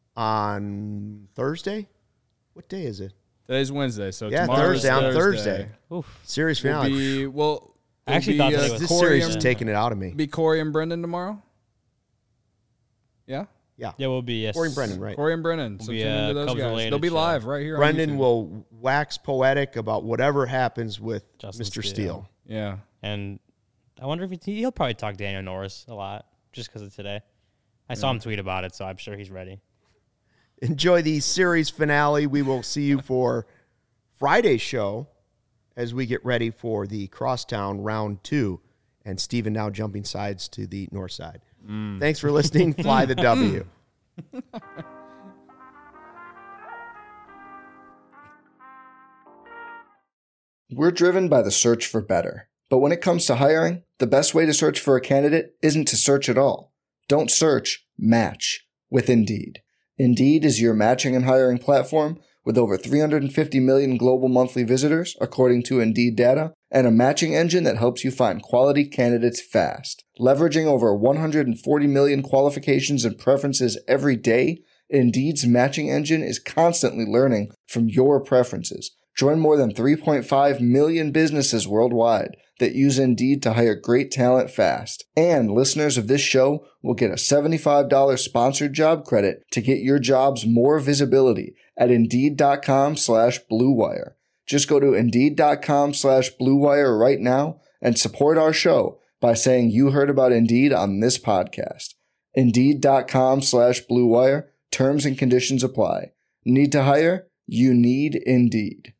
on Thursday. What day is it? Today's Wednesday, so Yeah, tomorrow Thursday, is on Thursday. Thursday. oof. Series Will finale. be well. I actually it'll thought be, today uh, was this Corey series and, is taking it out of me. be Corey and Brendan tomorrow. Yeah, Yeah. Yeah, we'll be yes. Corey and Brendan, right? Corey and Brendan. So be tune a into those Cubs guys. related They'll be show. live right here. Brendan on YouTube. will wax poetic about whatever happens with Justin Mister Steele. Steele. Yeah. And I wonder if he, he'll probably talk Daniel Norris a lot just because of today. I saw him tweet about it, so I'm sure he's ready. Enjoy the series finale. We will see you for Friday's show as we get ready for the Crosstown round two. And Steven now jumping sides to the north side. Thanks for listening. Fly the W. We're driven by the search for better. But when it comes to hiring, the best way to search for a candidate isn't to search at all. Don't search, match with Indeed. Indeed is your matching and hiring platform with over three hundred fifty million global monthly visitors, according to Indeed data, and a matching engine that helps you find quality candidates fast. Leveraging over one hundred forty million qualifications and preferences every day, Indeed's matching engine is constantly learning from your preferences. Join more than three point five million businesses worldwide that use Indeed to hire great talent fast. And listeners of this show will get a seventy-five dollars sponsored job credit to get your jobs more visibility at Indeed.com slash Blue Wire. Just go to Indeed.com slash Blue Wire right now and support our show by saying you heard about Indeed on this podcast. Indeed.com slash Blue Wire. Terms and conditions apply. Need to hire? You need Indeed.